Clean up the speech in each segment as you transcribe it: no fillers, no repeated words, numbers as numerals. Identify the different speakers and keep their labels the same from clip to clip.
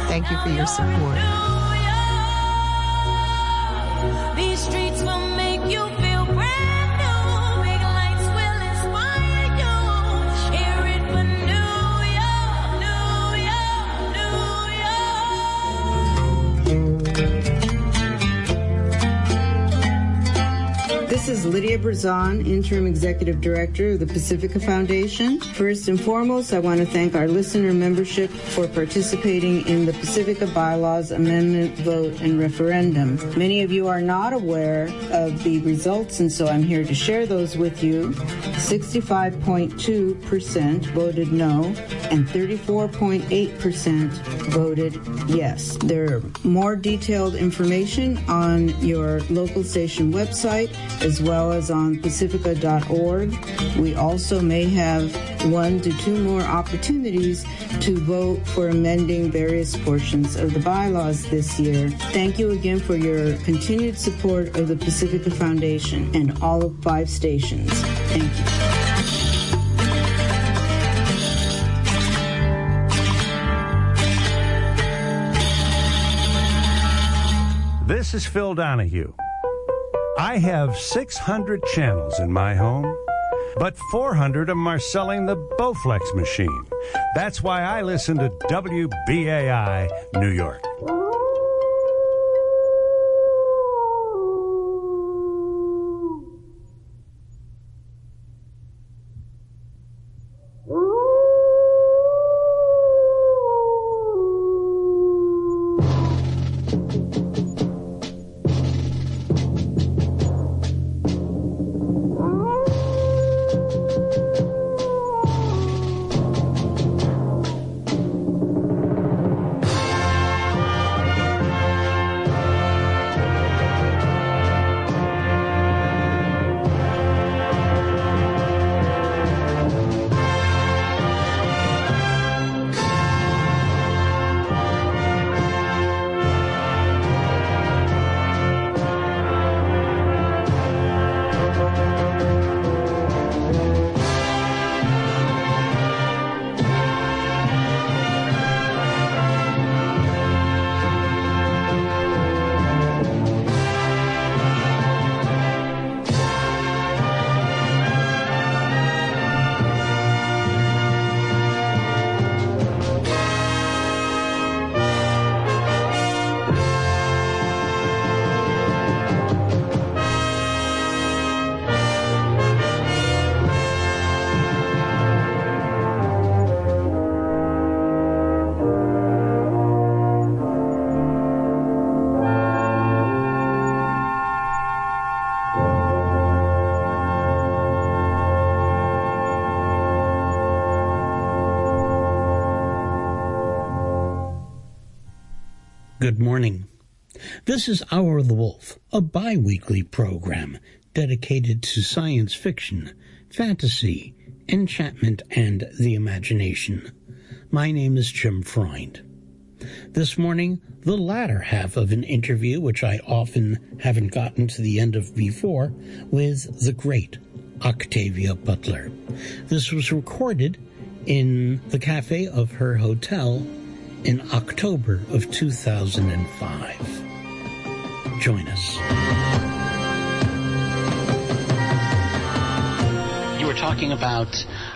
Speaker 1: Thank you for your support.
Speaker 2: These streets will make you feel brand new. Big lights will inspire you. Hear it for New York, New York, New York.
Speaker 3: This is Lydia Brazan, Interim Executive Director of the Pacifica Foundation. First and foremost, I want to thank our listener membership for participating in the Pacifica Bylaws Amendment vote and referendum. Many of you are not aware of the results, and so I'm here to share those with you. 65.2% voted no, and 34.8% voted yes. There are more detailed information on your local station website, as well as on pacifica.org. We also may have 1 to 2 more opportunities to vote for amending various portions of the bylaws this year. Thank you again for your continued support of the Pacifica Foundation and all of 5 stations. Thank you.
Speaker 4: This is Phil Donahue. I have 600 channels in my home, but 400 of them are selling the Bowflex machine. That's why I listen to WBAI New York.
Speaker 5: Good morning. This is Hour of the Wolf, a bi-weekly program dedicated to science fiction, fantasy, enchantment, and the imagination. My name is Jim Freund. This morning, the latter half of an interview, which I often haven't gotten to the end of before, with the great Octavia Butler. This was recorded in the cafe of her hotel in October of 2005. Join us. You were talking about,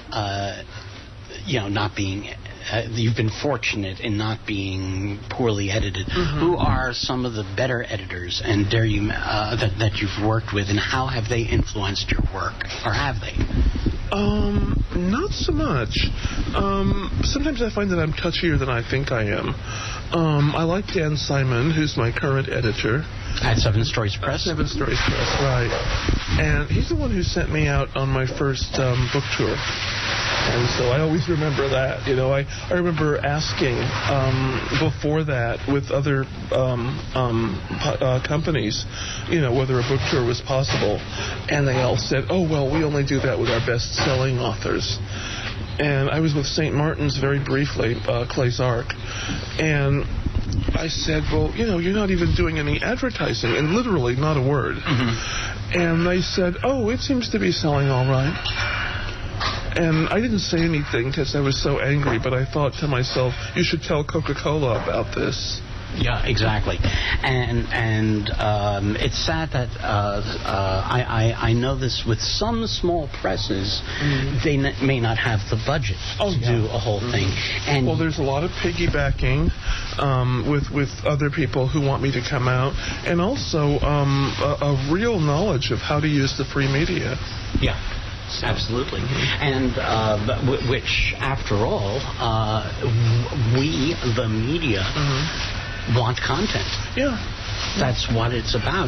Speaker 5: not being... you've been fortunate in not being poorly edited. Mm-hmm. Who are some of the better editors and that you've worked with, and how have they influenced your work, or have they?
Speaker 6: Not so much. Sometimes I find that I'm touchier than I think I am. I like Dan Simon, who's my current editor.
Speaker 5: At Seven Stories Press?
Speaker 6: Seven Stories Press, right. And he's the one who sent me out on my first book tour. And so I always remember that. I remember asking before that with other companies, whether a book tour was possible. And they all said, oh, well, we only do that with our best-selling authors. And I was with St. Martin's very briefly, Clay Zark. And I said, well, you're not even doing any advertising, and literally not a word. Mm-hmm. And they said, oh, it seems to be selling all right. And I didn't say anything because I was so angry, but I thought to myself, you should tell Coca-Cola about this.
Speaker 5: Yeah, exactly. And it's sad that I know this with some small presses, they may not have the budget to do a whole thing. And
Speaker 6: well, there's a lot of piggybacking with other people who want me to come out, and also a real knowledge of how to use the free media.
Speaker 5: Yeah. Absolutely. And which, after all, we, the media, want content.
Speaker 6: Yeah.
Speaker 5: That's what it's about.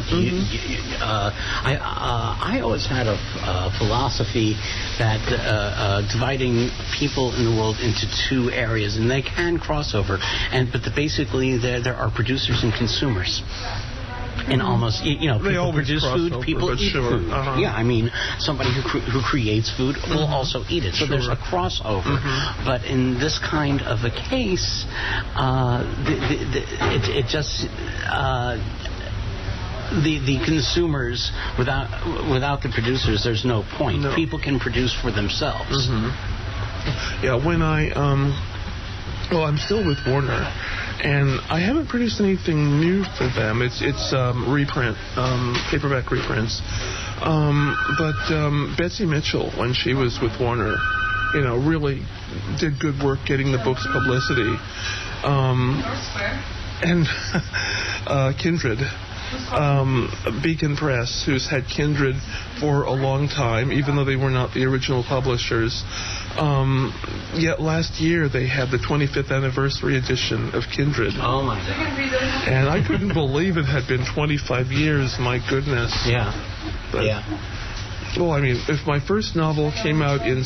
Speaker 5: I always had a philosophy that dividing people in the world into two areas, and they can cross over, but basically there are producers and consumers. And almost, people produce food, people eat food. Yeah, I mean, somebody who creates food will also eat it. So there's a crossover. But in this kind of a case, it just... the consumers, without the producers, there's no point. No. People can produce for themselves.
Speaker 6: Yeah, when I'm still with Warner, and I haven't produced anything new for them. It's reprint, paperback reprints. But Betsy Mitchell, when she was with Warner, really did good work getting the book's publicity. And Kindred. Beacon Press, who's had Kindred for a long time, even though they were not the original publishers. Yet last year they had the 25th anniversary edition of Kindred.
Speaker 5: Oh my God.
Speaker 6: And I couldn't believe it had been 25 years, my goodness.
Speaker 5: Yeah.
Speaker 6: But, well, I mean, if my first novel came out in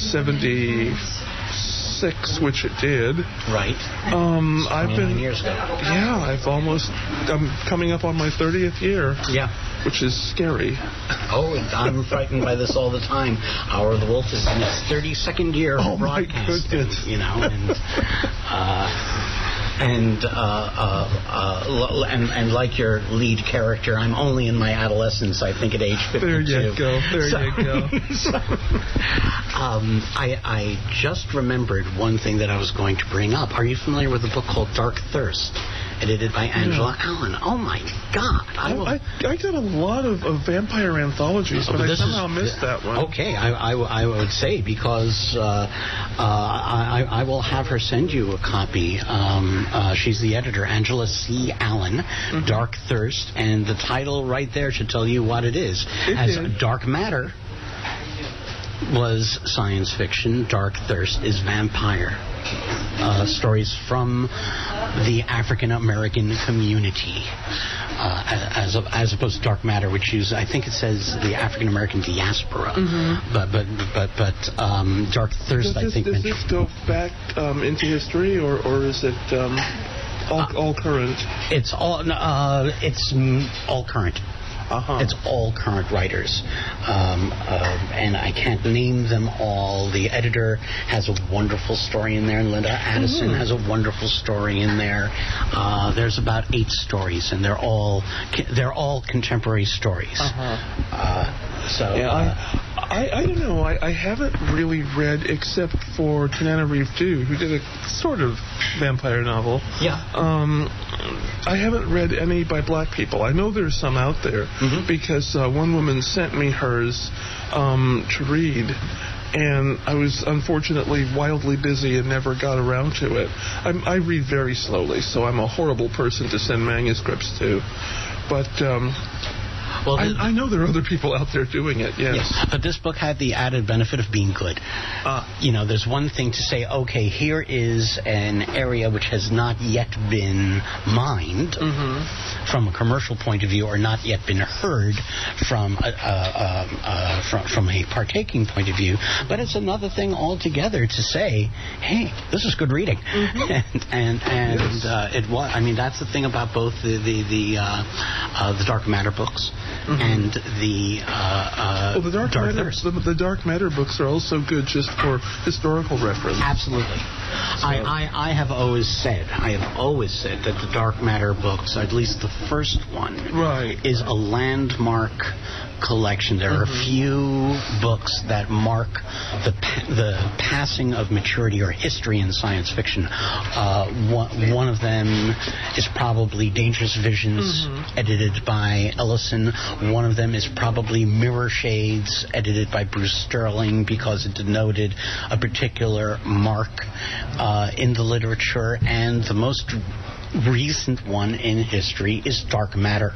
Speaker 6: 76, which it did.
Speaker 5: Right.
Speaker 6: I've been
Speaker 5: 9 years ago.
Speaker 6: Yeah, I'm coming up on my 30th year.
Speaker 5: Yeah.
Speaker 6: Which is scary.
Speaker 5: Oh, I'm frightened by this all the time. Hour of the Wolf is in its 32nd year of broadcasting. And like your lead character, I'm only in my adolescence, I think, at age 52.
Speaker 6: There you go.
Speaker 5: I just remembered one thing that I was going to bring up. Are you familiar with a book called Dark Thirst, edited by Angela Allen? Oh, my God. I
Speaker 6: got a lot of vampire anthologies, but I somehow missed that one.
Speaker 5: Okay, I would say, because I will have her send you a copy. She's the editor, Angela C. Allen, Dark Thirst, and the title right there should tell you what it is. Dark Matter was science fiction, Dark Thirst is vampire. Stories from the African American community, as opposed to Dark Matter, which is, I think it says the African American diaspora. But Dark Thirst, I think.
Speaker 6: Does this go back into history, or is it all current?
Speaker 5: It's all current. It's all current writers, and I can't name them all. The editor has a wonderful story in there, and Linda Addison has a wonderful story in there. There's about 8 stories, and they're all contemporary stories. I don't know. I haven't really read, except for Tananarive Due, who did a sort of vampire novel. Yeah.
Speaker 6: I haven't read any by black people. I know there's some out there, because one woman sent me hers to read, and I was unfortunately wildly busy and never got around to it. I read very slowly, so I'm a horrible person to send manuscripts to. But well, I know there are other people out there doing it, yes.
Speaker 5: But this book had the added benefit of being good. There's one thing to say, okay, here is an area which has not yet been mined from a commercial point of view, or not yet been heard from a partaking point of view. But it's another thing altogether to say, hey, this is good reading. It was. I mean, that's the thing about both the Dark Matter books. And the
Speaker 6: Dark Matter books are also good just for historical reference.
Speaker 5: Absolutely. I have always said that the Dark Matter books, at least the first one, is a landmark collection. There are a few books that mark the passing of maturity or history in science fiction. One of them is probably Dangerous Visions, edited by Ellison. One of them is probably Mirror Shades, edited by Bruce Sterling, because it denoted a particular mark in the literature. And the most recent one in history is Dark Matter.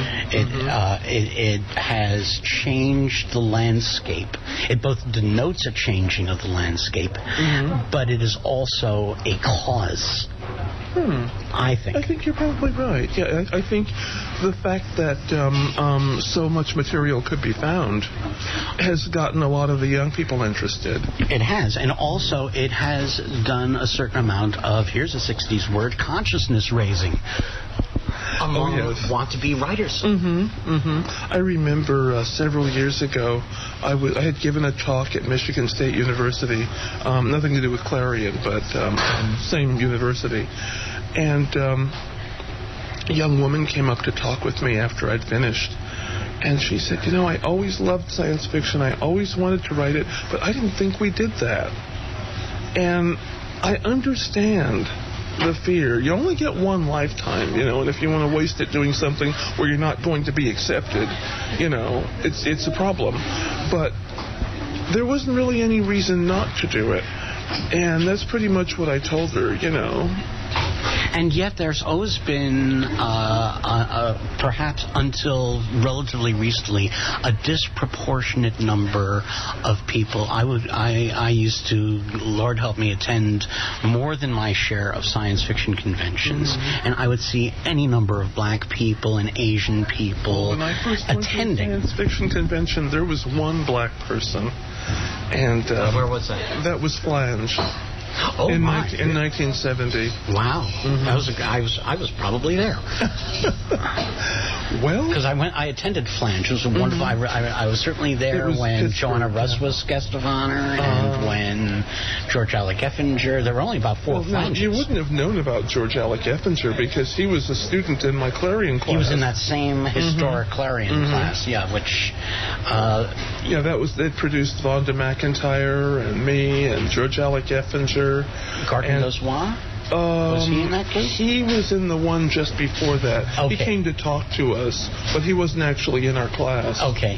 Speaker 5: It has changed the landscape. It both denotes a changing of the landscape, but it is also a cause. I think
Speaker 6: you're probably right. Yeah, I think the fact that so much material could be found has gotten a lot of the young people interested.
Speaker 5: It has, and also it has done a certain amount of, here's a 60s word, consciousness raising among want-to-be writers.
Speaker 6: I remember several years ago, I had given a talk at Michigan State University, nothing to do with Clarion, but same university. And a young woman came up to talk with me after I'd finished. And she said, I always loved science fiction. I always wanted to write it, but I didn't think we did that. And I understand the fear. You only get one lifetime, and if you want to waste it doing something where you're not going to be accepted, it's a problem. But there wasn't really any reason not to do it. And that's pretty much what I told her,
Speaker 5: And yet there's always been, perhaps until relatively recently, a disproportionate number of people. I used to, Lord help me, attend more than my share of science fiction conventions, and I would see any number of black people and Asian people
Speaker 6: when I first went
Speaker 5: attending.
Speaker 6: To a science fiction convention, there was one black person. And
Speaker 5: where was that?
Speaker 6: That was Flange.
Speaker 5: In
Speaker 6: 1970.
Speaker 5: Wow, that was I was probably there.
Speaker 6: Well,
Speaker 5: because I attended Flange. It was a wonderful. I was certainly there when Joanna Russ was guest of honor, and when George Alec Effinger. There were only about four Flanges.
Speaker 6: You wouldn't have known about George Alec Effinger because he was a student in my Clarion class.
Speaker 5: He was in that same historic Clarion class, which.
Speaker 6: It produced Vonda McIntyre and me and George Alec Effinger.
Speaker 5: Gardner Dozois? Was he in that case?
Speaker 6: He was in the one just before that.
Speaker 5: Okay.
Speaker 6: He came to talk to us, but he wasn't actually in our class.
Speaker 5: Okay.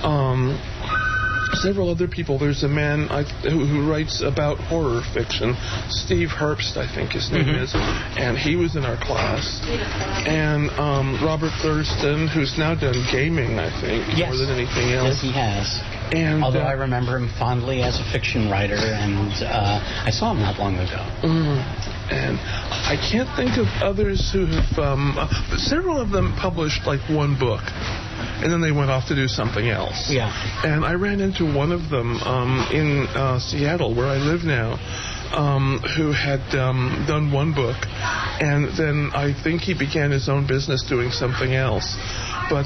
Speaker 6: Several other people. There's a man who writes about horror fiction, Steve Herbst, I think his name is, and he was in our class. And Robert Thurston, who's now done gaming, I think, more than anything else.
Speaker 5: Yes, he has.
Speaker 6: And,
Speaker 5: although I remember him fondly as a fiction writer, and I saw him not long ago.
Speaker 6: And I can't think of others who have... but several of them published like one book, and then they went off to do something else.
Speaker 5: Yeah.
Speaker 6: And I ran into one of them in Seattle, where I live now, who had done one book, and then I think he began his own business doing something else. But,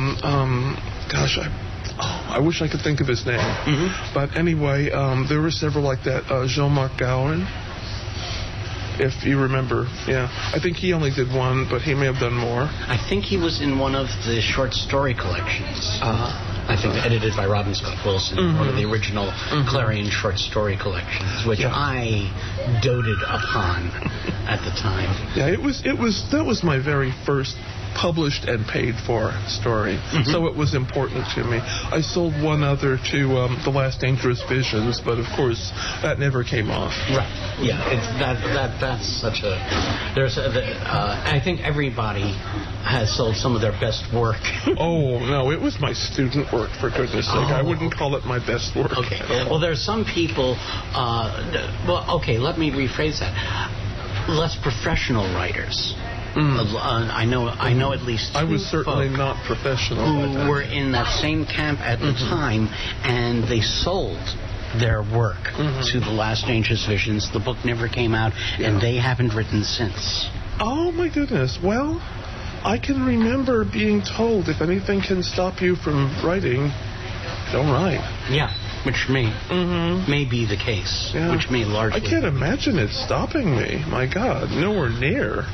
Speaker 6: I wish I could think of his name. But anyway, there were several like that. Jean-Marc Gowan, if you remember. Yeah. I think he only did one, but he may have done more.
Speaker 5: I think he was in one of the short story collections. I think edited by Robin Scott Wilson, one of the original Clarion short story collections, which I doted upon at the time.
Speaker 6: Yeah, that was my very first published and paid for story, so it was important to me. I sold one other to The Last Dangerous Visions, but of course that never came off.
Speaker 5: Right. Yeah. That's such a. I think everybody has sold some of their best work.
Speaker 6: Oh no, it was my student work, for goodness sake. I wouldn't call it my best work.
Speaker 5: Okay. Well, there are some people. Let me rephrase that. Less professional writers. I know at least two
Speaker 6: I was certainly
Speaker 5: folk
Speaker 6: not professional
Speaker 5: who were in that same camp at the time, and they sold their work to The Last Dangerous Visions. The book never came out, and they haven't written since.
Speaker 6: Oh my goodness. Well, I can remember being told if anything can stop you from writing, don't write.
Speaker 5: Yeah. which may be the case, which may largely...
Speaker 6: I can't imagine it stopping me. My God, nowhere near.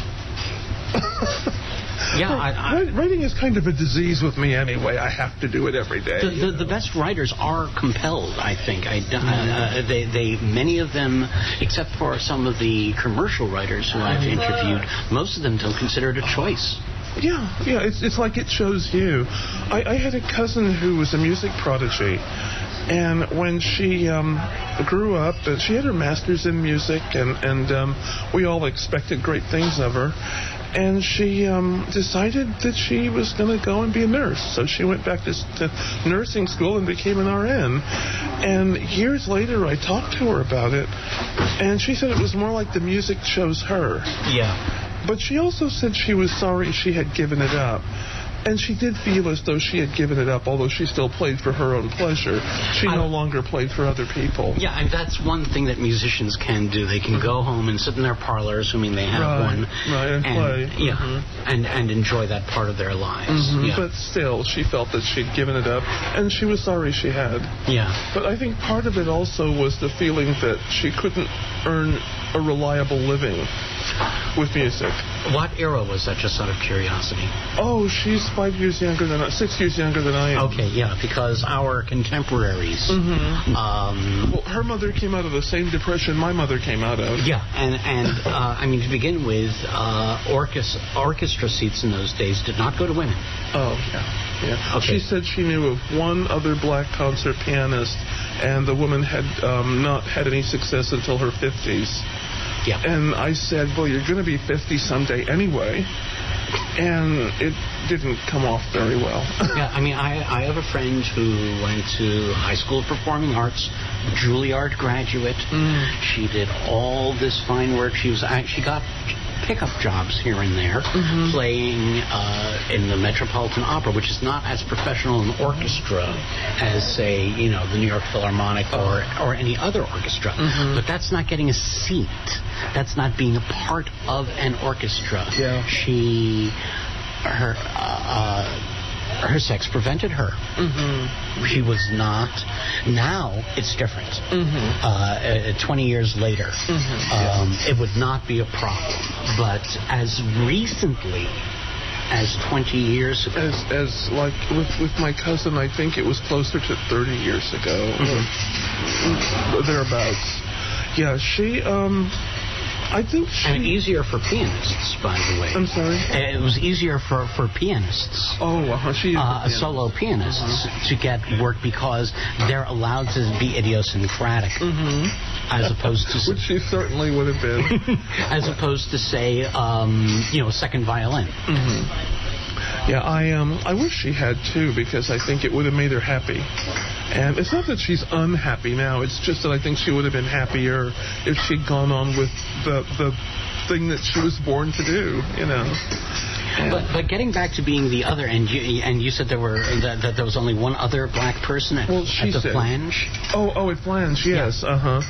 Speaker 6: Writing is kind of a disease with me anyway. I have to do it every day.
Speaker 5: The best writers are compelled, I think. Many of them, except for some of the commercial writers who I've interviewed, most of them don't consider it a choice.
Speaker 6: Yeah, it's like it shows you. I had a cousin who was a music prodigy, and when she grew up, she had her master's in music, and we all expected great things of her. And she decided that she was going to go and be a nurse. So she went back to nursing school and became an RN. And years later, I talked to her about it, and she said it was more like the music chose her.
Speaker 5: Yeah.
Speaker 6: But she also said she was sorry she had given it up. And she did feel as though she had given it up, although she still played for her own pleasure. She no longer played for other people.
Speaker 5: Yeah, and that's one thing that musicians can do. They can go home and sit in their parlor, assuming they have one.
Speaker 6: Right, and play.
Speaker 5: Yeah, and enjoy that part of their lives. Yeah.
Speaker 6: But still, she felt that she'd given it up, and she was sorry she had.
Speaker 5: Yeah.
Speaker 6: But I think part of it also was the feeling that she couldn't earn a reliable living with music.
Speaker 5: What era was that, just out of curiosity?
Speaker 6: Oh, she's 6 years younger than I am.
Speaker 5: Okay, yeah, because our contemporaries...
Speaker 6: well, her mother came out of the same depression my mother came out of.
Speaker 5: Yeah, and I mean, to begin with, orchestra seats in those days did not go to women.
Speaker 6: Oh, yeah.
Speaker 5: Okay.
Speaker 6: She said she knew of one other black concert pianist, and the woman had not had any success until her 50s.
Speaker 5: Yeah.
Speaker 6: And I said, well, you're going to be 50 someday anyway. And it didn't come off very well.
Speaker 5: Yeah, I mean, I have a friend who went to High School of Performing Arts, Juilliard graduate. She did all this fine work. She got pickup jobs here and there, playing in the Metropolitan Opera, which is not as professional an orchestra as, say, the New York Philharmonic or any other orchestra. But that's not getting a seat. That's not being a part of an orchestra.
Speaker 6: Yeah.
Speaker 5: Her sex prevented her. She was not. Now it's different. 20 years later, it would not be a problem. But as recently as 20 years ago,
Speaker 6: as like with my cousin, I think it was closer to 30 years ago, or thereabouts. Yeah, she. I think she...
Speaker 5: And easier for pianists, by the way.
Speaker 6: I'm sorry?
Speaker 5: It was easier for pianists.
Speaker 6: Oh, she is
Speaker 5: solo pianists to get work because they're allowed to be idiosyncratic. As opposed to...
Speaker 6: Which she certainly would have been.
Speaker 5: As opposed to, say, second violin.
Speaker 6: Yeah, I wish she had too, because I think it would have made her happy. And it's not that she's unhappy now, it's just that I think she would have been happier if she'd gone on with the thing that she was born to do,
Speaker 5: But getting back to being the other, and you said there was only one other black person at the flange?
Speaker 6: Oh, at Flange, yes,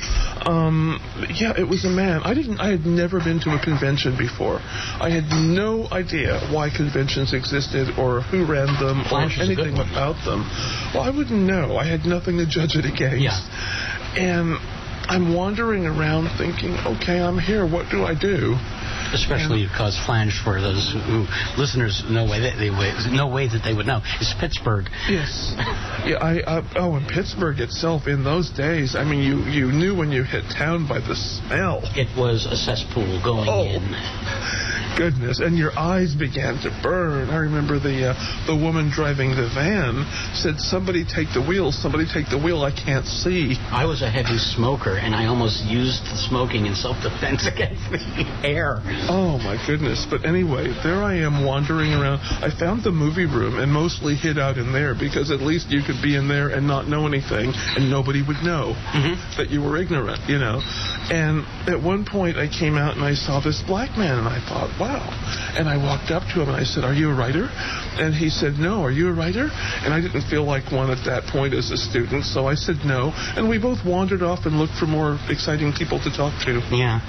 Speaker 6: yeah, it was a man. I had never been to a convention before. I had no idea why conventions existed or who ran them or anything about them. Well, I wouldn't know. I had nothing to judge it against.
Speaker 5: Yeah.
Speaker 6: And I'm wandering around thinking, okay, I'm here. What do I do?
Speaker 5: Especially because Flange, for those listeners, no way that they would know, is Pittsburgh.
Speaker 6: Yes. Yeah. And Pittsburgh itself, in those days, I mean, you knew when you hit town by the smell.
Speaker 5: It was a cesspool going in.
Speaker 6: Goodness, and your eyes began to burn. I remember the woman driving the van said, somebody take the wheel, I can't see.
Speaker 5: I was a heavy smoker, and I almost used the smoking in self-defense against the air.
Speaker 6: Oh, my goodness. But anyway, there I am wandering around. I found the movie room and mostly hid out in there because at least you could be in there and not know anything, and nobody would know that you were ignorant, And at one point, I came out and I saw this black man, and I thought, wow. And I walked up to him and I said, are you a writer? And he said, no. Are you a writer? And I didn't feel like one at that point as a student, so I said no. And we both wandered off and looked for more exciting people to talk to.
Speaker 5: Yeah.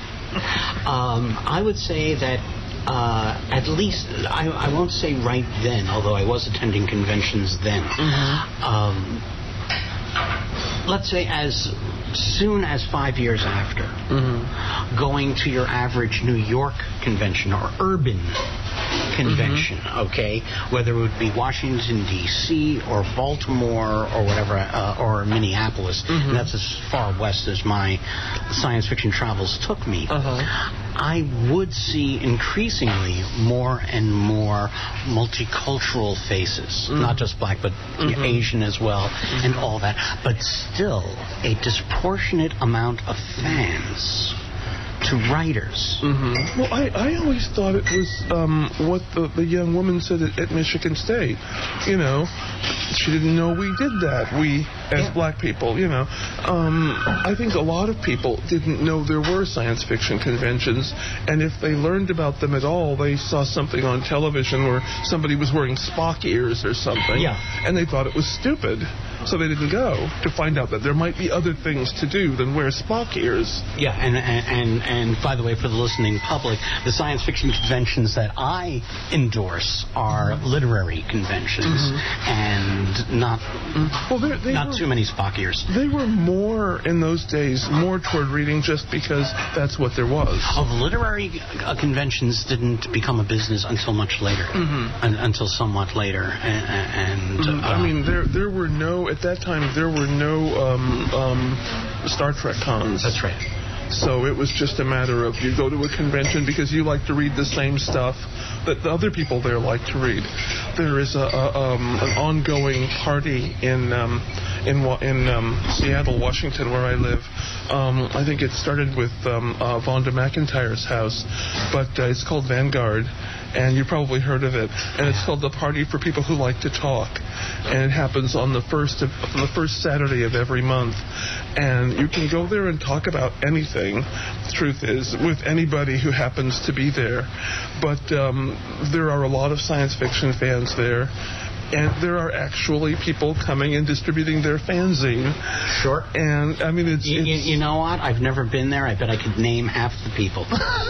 Speaker 5: I would say that at least, I won't say right then, although I was attending conventions then. let's say as soon as 5 years after, going to your average New York convention or urban convention, okay, whether it would be Washington, D.C. or Baltimore or whatever, or Minneapolis, and that's as far west as my science fiction travels took me, I would see increasingly more and more multicultural faces, not just black, but Asian as well, and all that, but still a disproportionate amount of fans to writers.
Speaker 6: Well, I always thought it was what the young woman said at Michigan State. You know, she didn't know we did that. We, as black people, you know. I think a lot of people didn't know there were science fiction conventions, and if they learned about them at all, they saw something on television where somebody was wearing Spock ears or something, and they thought it was stupid. So they didn't go to find out that there might be other things to do than wear Spock ears.
Speaker 5: Yeah, and by the way, for the listening public, the science fiction conventions that I endorse are literary conventions, and not not too many Spock ears.
Speaker 6: They were more in those days, more toward reading just because that's what there was.
Speaker 5: Of literary conventions didn't become a business until much later, until somewhat later,
Speaker 6: I mean, there were no. At that time, there were no Star Trek cons.
Speaker 5: That's right.
Speaker 6: So it was just a matter of you go to a convention because you like to read the same stuff that the other people there like to read. There is an ongoing party in Seattle, Washington, where I live. I think it started with Vonda McIntyre's house, but it's called Vanguard. And you probably heard of it. And it's called the Party for People Who Like to Talk. And it happens on the first Saturday of every month. And you can go there and talk about anything, the truth is, with anybody who happens to be there. But there are a lot of science fiction fans there. And there are actually people coming and distributing their fanzine.
Speaker 5: Sure.
Speaker 6: And, I mean, it's...
Speaker 5: You know what? I've never been there. I bet I could name half the people.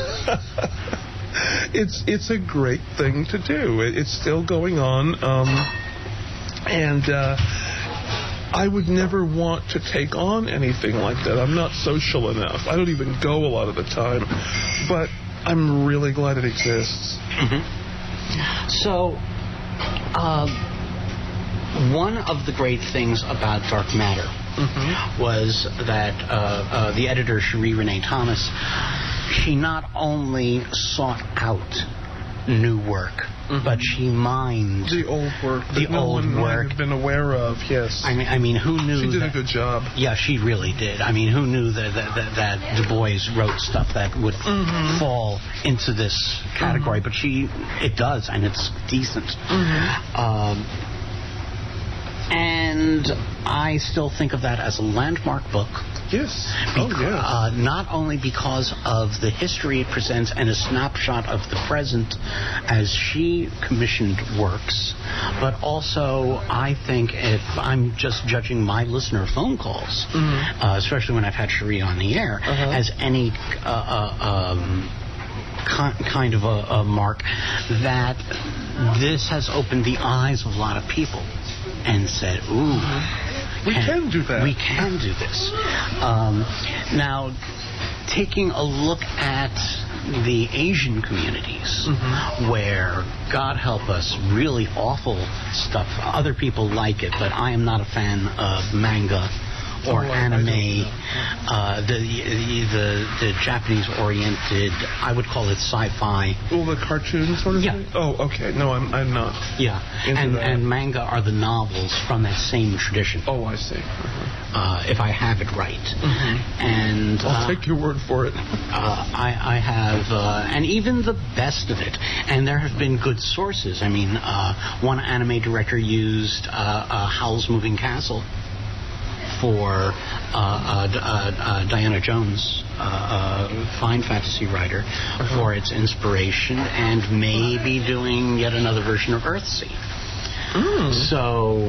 Speaker 6: It's a great thing to do. It's still going on, and I would never want to take on anything like that. I'm not social enough. I don't even go a lot of the time, but I'm really glad it exists.
Speaker 5: So, one of the great things about Dark Matter was that the editor, Cherie Renee Thomas, she not only sought out new work, but she mined
Speaker 6: the old work
Speaker 5: that no one
Speaker 6: might have been aware of. Yes,
Speaker 5: I mean, who knew?
Speaker 6: She did a good job.
Speaker 5: Yeah, she really did. I mean, who knew that Du Bois wrote stuff that would fall into this category? But it does, and it's decent. And I still think of that as a landmark book.
Speaker 6: Yes.
Speaker 5: Not only because of the history it presents and a snapshot of the present as she commissioned works, but also I think, if I'm just judging my listener phone calls, especially when I've had Cherie on the air, as any kind of a mark, that this has opened the eyes of a lot of people and said, ooh,
Speaker 6: we can do that.
Speaker 5: We can do this. Now, taking a look at the Asian communities, where, God help us, really awful stuff. Other people like it, but I am not a fan of manga or anime. The Japanese-oriented, I would call it sci-fi.
Speaker 6: Well, the cartoon sort of thing? Oh, okay. No, I'm not.
Speaker 5: Yeah, and manga are the novels from that same tradition.
Speaker 6: Oh, I see.
Speaker 5: If I have it right. And
Speaker 6: I'll take your word for it.
Speaker 5: I have, and even the best of it. And there have been good sources. I mean, one anime director used Howl's Moving Castle for Diana Jones, fine fantasy writer, for its inspiration, and maybe doing yet another version of Earthsea. So,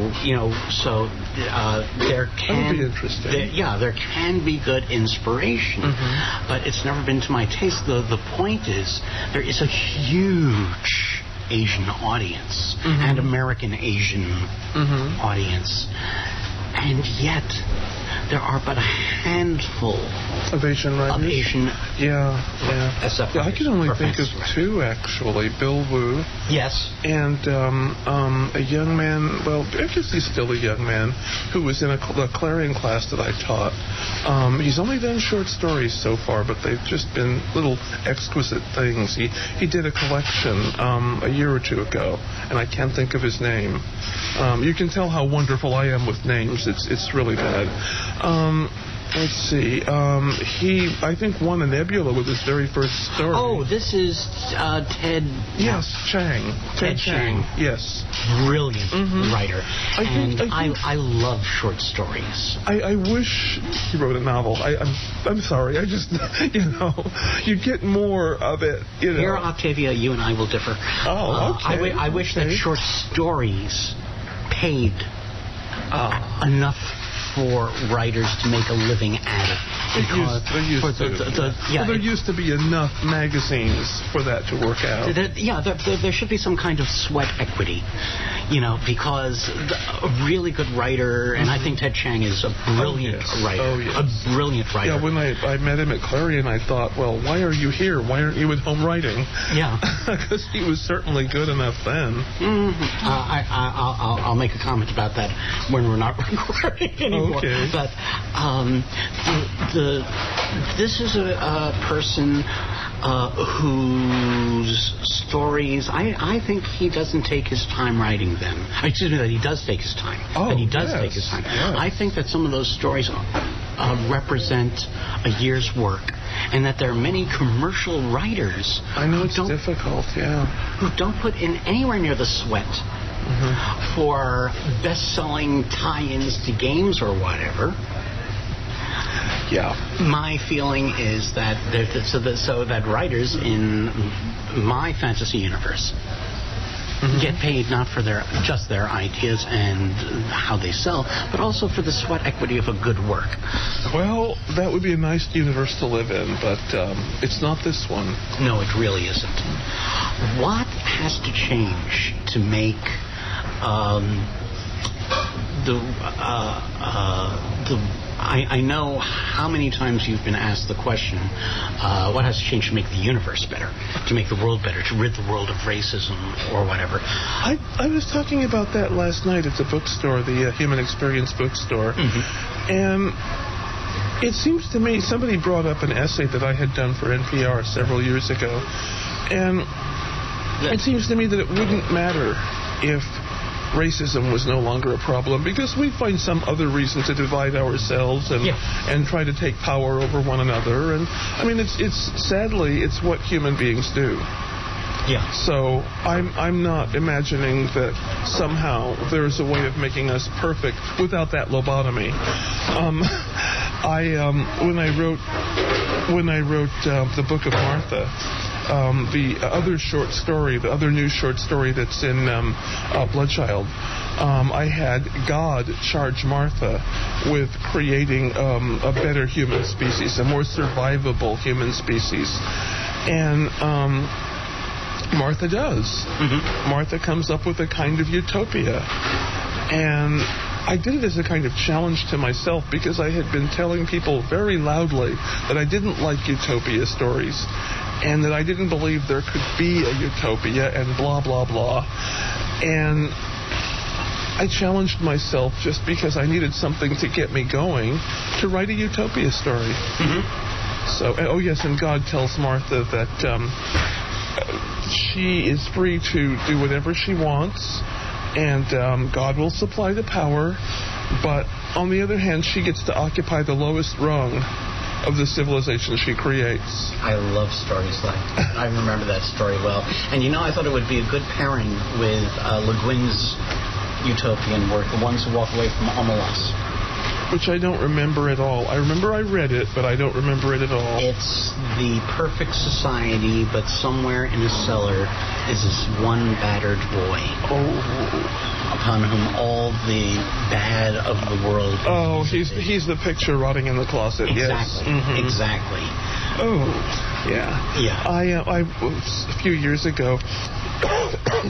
Speaker 5: there can
Speaker 6: be interesting.
Speaker 5: There can be good inspiration, but it's never been to my taste. The point is, there is a huge Asian audience and American Asian audience. And yet, there are but a handful
Speaker 6: Of Asian writers?
Speaker 5: of Asian.
Speaker 6: Yeah.
Speaker 5: Except
Speaker 6: Yeah, I can only
Speaker 5: for
Speaker 6: think of
Speaker 5: fantasy
Speaker 6: two, actually. Bill Wu
Speaker 5: Yes.
Speaker 6: and a young man, well, I guess he's still a young man, who was in a Clarion class that I taught. He's only done short stories so far, but they've just been little exquisite things. He did a collection a year or two ago, and I can't think of his name. You can tell how wonderful I am with names. It's really bad. Let's see. He, I think, won a Nebula with his very first story.
Speaker 5: Oh, this is Ted.
Speaker 6: Yes, Chang.
Speaker 5: Ted Chiang.
Speaker 6: Yes.
Speaker 5: Brilliant writer.
Speaker 6: I think-
Speaker 5: I love short stories.
Speaker 6: I wish he wrote a novel. I'm sorry. I just, you get more of it,
Speaker 5: Here, Octavia, you and I will differ.
Speaker 6: Oh, okay.
Speaker 5: I wish that short stories paid enough for writers to make a living at it.
Speaker 6: There used to be enough magazines for that to work out.
Speaker 5: There should be some kind of sweat equity, because a really good writer, and I think Ted Chiang is a brilliant writer.
Speaker 6: Oh, yes.
Speaker 5: A brilliant writer.
Speaker 6: Yeah, when I met him at Clarion, I thought, well, why are you here? Why aren't you at home writing?
Speaker 5: Yeah.
Speaker 6: Because he was certainly good enough then.
Speaker 5: I'll make a comment about that when we're not recording anymore.
Speaker 6: Okay.
Speaker 5: But this is a person whose stories, I think he doesn't take his time writing them. Excuse me, that he does take his time.
Speaker 6: Oh,
Speaker 5: that he does
Speaker 6: yes,
Speaker 5: take his time.
Speaker 6: yes.
Speaker 5: I think that some of those stories represent a year's work, and that there are many commercial writers
Speaker 6: I know it's difficult,
Speaker 5: who don't put in anywhere near the sweat for best-selling tie-ins to games or whatever.
Speaker 6: Yeah.
Speaker 5: My feeling is that that writers in my fantasy universe get paid not for just their ideas and how they sell, but also for the sweat equity of a good work.
Speaker 6: Well, that would be a nice universe to live in, but it's not this one.
Speaker 5: No, it really isn't. What has to change to make I know how many times you've been asked the question, what has to change to make the universe better, to make the world better, to rid the world of racism or whatever.
Speaker 6: I was talking about that last night at the bookstore, the Human Experience bookstore, and it seems to me somebody brought up an essay that I had done for NPR several years ago, and it seems to me that it wouldn't matter if racism was no longer a problem, because we find some other reason to divide ourselves and try to take power over one another. And I mean, it's sadly it's what human beings do.
Speaker 5: Yeah.
Speaker 6: So I'm not imagining that somehow there's a way of making us perfect without that lobotomy. When I wrote the Book of Martha, the other new short story that's in Bloodchild, I had God charge Martha with creating a better human species, a more survivable human species. And Martha does. Martha comes up with a kind of utopia. And I did it as a kind of challenge to myself, because I had been telling people very loudly that I didn't like utopia stories, and that I didn't believe there could be a utopia, and blah, blah, blah. And I challenged myself, just because I needed something to get me going, to write a utopia story. So, oh yes, and God tells Martha that she is free to do whatever she wants, and God will supply the power, but on the other hand, she gets to occupy the lowest rung of the civilization she creates.
Speaker 5: I love stories like that. I remember that story well. And I thought it would be a good pairing with Le Guin's utopian work, The Ones Who Walk Away from Omelas.
Speaker 6: Which I don't remember at all. I remember I read it, but I don't remember it at all.
Speaker 5: It's the perfect society, but somewhere in a cellar is this one battered boy. Upon whom all the bad of the world...
Speaker 6: Oh, he's the picture rotting in the closet,
Speaker 5: exactly,
Speaker 6: yes.
Speaker 5: Exactly.
Speaker 6: Oh, yeah.
Speaker 5: Yeah.
Speaker 6: I a few years ago,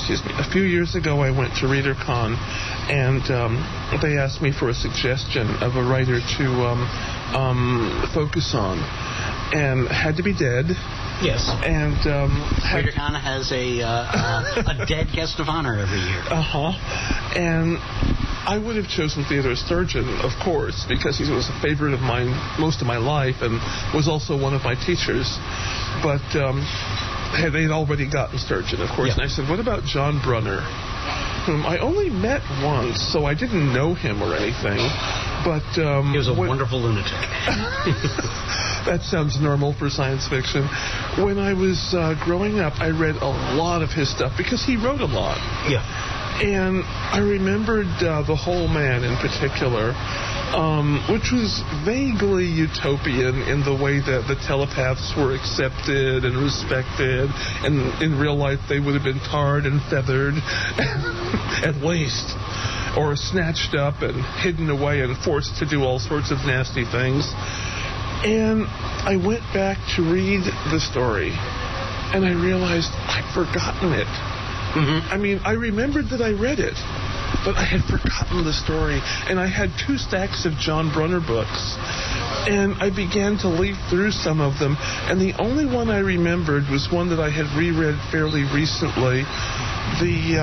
Speaker 6: A few years ago, I went to ReaderCon, and they asked me for a suggestion of a writer to focus on, and had to be dead.
Speaker 5: Yes.
Speaker 6: And
Speaker 5: ReaderCon has a dead guest of honor every year.
Speaker 6: And I would have chosen Theodore Sturgeon, of course, because he was a favorite of mine most of my life and was also one of my teachers. But they'd already gotten Sturgeon, of course.
Speaker 5: Yeah.
Speaker 6: And I said, what about John Brunner, whom I only met once, so I didn't know him or anything. But
Speaker 5: he was a wonderful lunatic.
Speaker 6: That sounds normal for science fiction. When I was growing up, I read a lot of his stuff because he wrote a lot.
Speaker 5: Yeah.
Speaker 6: And I remembered The Whole Man in particular, which was vaguely utopian in the way that the telepaths were accepted and respected, and in real life they would have been tarred and feathered at least, or snatched up and hidden away and forced to do all sorts of nasty things. And I went back to read the story, and I realized I'd forgotten it. I mean, I remembered that I read it, but I had forgotten the story. And I had 2 stacks of John Brunner books, and I began to leaf through some of them, and the only one I remembered was one that I had reread fairly recently, the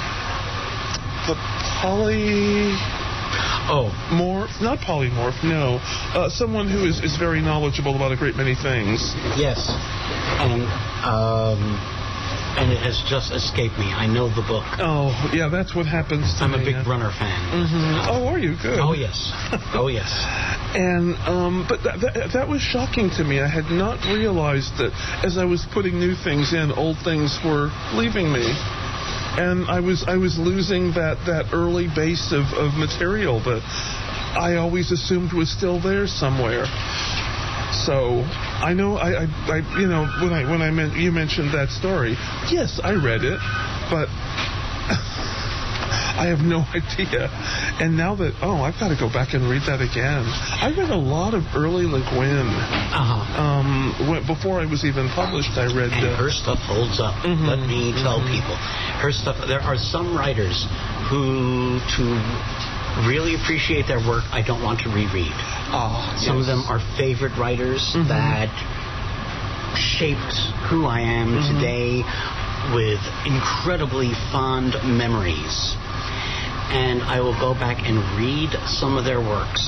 Speaker 6: not polymorph, no. Someone who is very knowledgeable about a great many things.
Speaker 5: Yes. And it has just escaped me. I know the book.
Speaker 6: Oh, yeah, that's what happens to me.
Speaker 5: I'm a big Brunner fan.
Speaker 6: Oh, are you? Good.
Speaker 5: Oh, yes. Oh, yes.
Speaker 6: And, but that was shocking to me. I had not realized that as I was putting new things in, old things were leaving me. And I was losing that early base of material that I always assumed was still there somewhere. So I know when you mentioned that story, yes, I read it, but I have no idea. And now that I've got to go back and read that again. I read a lot of early Le Guin. Before I was even published, I read.
Speaker 5: And her stuff holds up. Let me tell people, her stuff. There are some writers who, to really appreciate their work, I don't want to reread. Some of them are favorite writers that shaped who I am today with incredibly fond memories. And I will go back and read some of their works,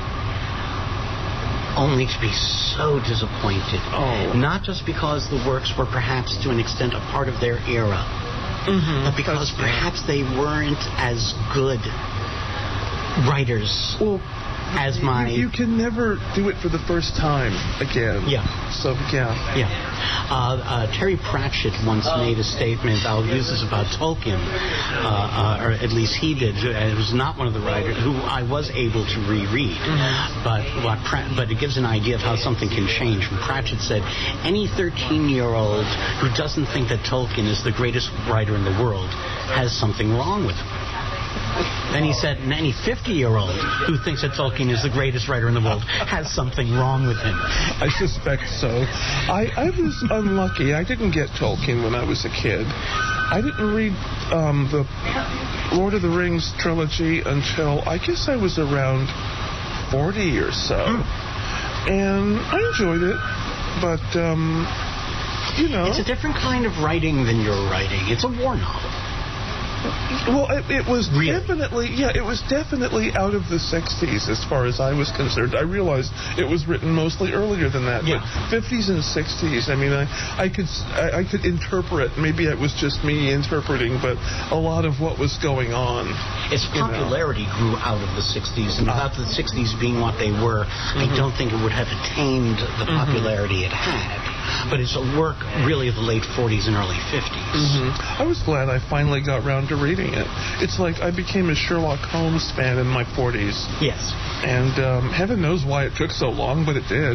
Speaker 5: only to be so disappointed. Not just because the works were perhaps to an extent a part of their era, but because perhaps they weren't as good writers as my...
Speaker 6: You can never do it for the first time again.
Speaker 5: Yeah.
Speaker 6: So, yeah.
Speaker 5: Yeah. Terry Pratchett once made a statement, I'll use this about Tolkien, or at least he did. It was not one of the writers who I was able to reread, but it gives an idea of how something can change. Pratchett said, any 13-year-old who doesn't think that Tolkien is the greatest writer in the world has something wrong with him. Then he said, any 50-year-old who thinks that Tolkien is the greatest writer in the world has something wrong with him.
Speaker 6: I suspect so. I was unlucky. I didn't get Tolkien when I was a kid. I didn't read the Lord of the Rings trilogy until I guess I was around 40 or so. And I enjoyed it, but, It's a different kind of writing than your writing. It's a war novel. Well, it was definitely out of the 60s as far as I was concerned. I realized it was written mostly earlier than that, but 50s and 60s. I mean, I could interpret. Maybe it was just me interpreting, but a lot of what was going on. Its popularity grew out of the 60s, and without the 60s being what they were, I don't think it would have attained the popularity it had. But it's a work really of the late 40s and early 50s. I was glad I finally got round to reading it. It's like I became a Sherlock Holmes fan in my 40s. Yes. And heaven knows why it took so long, but it did.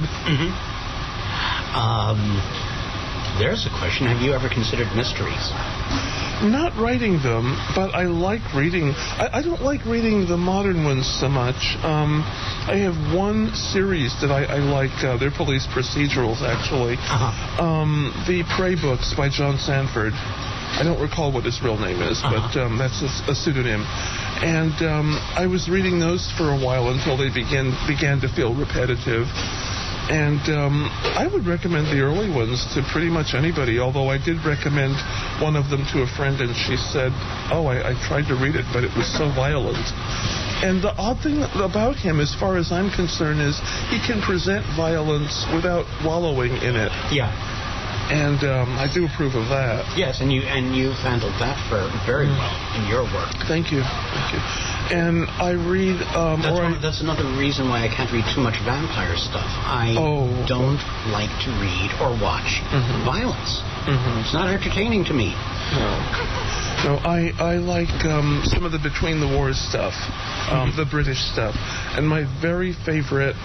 Speaker 6: There's a question. Have you ever considered mysteries? Not writing them, but I like reading. I don't like reading the modern ones so much. I have one series that I like. They're police procedurals, actually. The Prey books by John Sanford. I don't recall what his real name is, but that's a pseudonym. And I was reading those for a while until they began to feel repetitive. And I would recommend the early ones to pretty much anybody, although I did recommend one of them to a friend, and she said, I tried to read it, but it was so violent. And the odd thing about him, as far as I'm concerned, is he can present violence without wallowing in it.
Speaker 5: Yeah.
Speaker 6: And I do approve of that.
Speaker 5: Yes, and you've handled that very well in your work.
Speaker 6: Thank you. And I read...
Speaker 5: that's another reason why I can't read too much vampire stuff. I don't like to read or watch violence. It's not entertaining to me.
Speaker 6: No, I like some of the Between the Wars stuff, the British stuff. And my very favorite,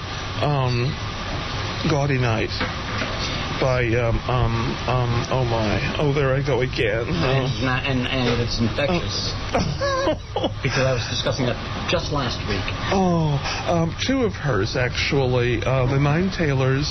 Speaker 6: Gaudy Night. By there I go again.
Speaker 5: And it's infectious. Because I was discussing that just last week.
Speaker 6: Two of hers actually. The Nine Tailors.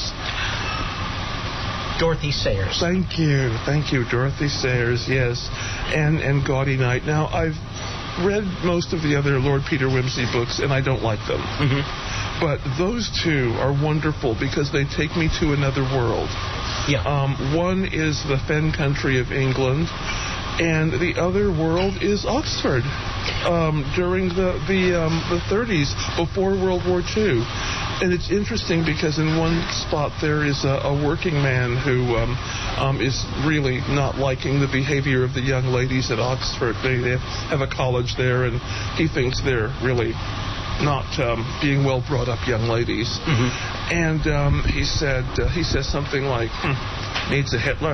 Speaker 5: Dorothy Sayers.
Speaker 6: Thank you, Dorothy Sayers. Yes, and Gaudy Night. Now I've read most of the other Lord Peter Wimsey books, and I don't like them. But those two are wonderful because they take me to another world.
Speaker 5: Yeah.
Speaker 6: One is the Fen country of England, and the other world is Oxford during the 30s, before World War II. And it's interesting because in one spot there is a working man who is really not liking the behavior of the young ladies at Oxford. They have a college there, and he thinks they're really not being well brought up young ladies. And he says something like, needs a Hitler.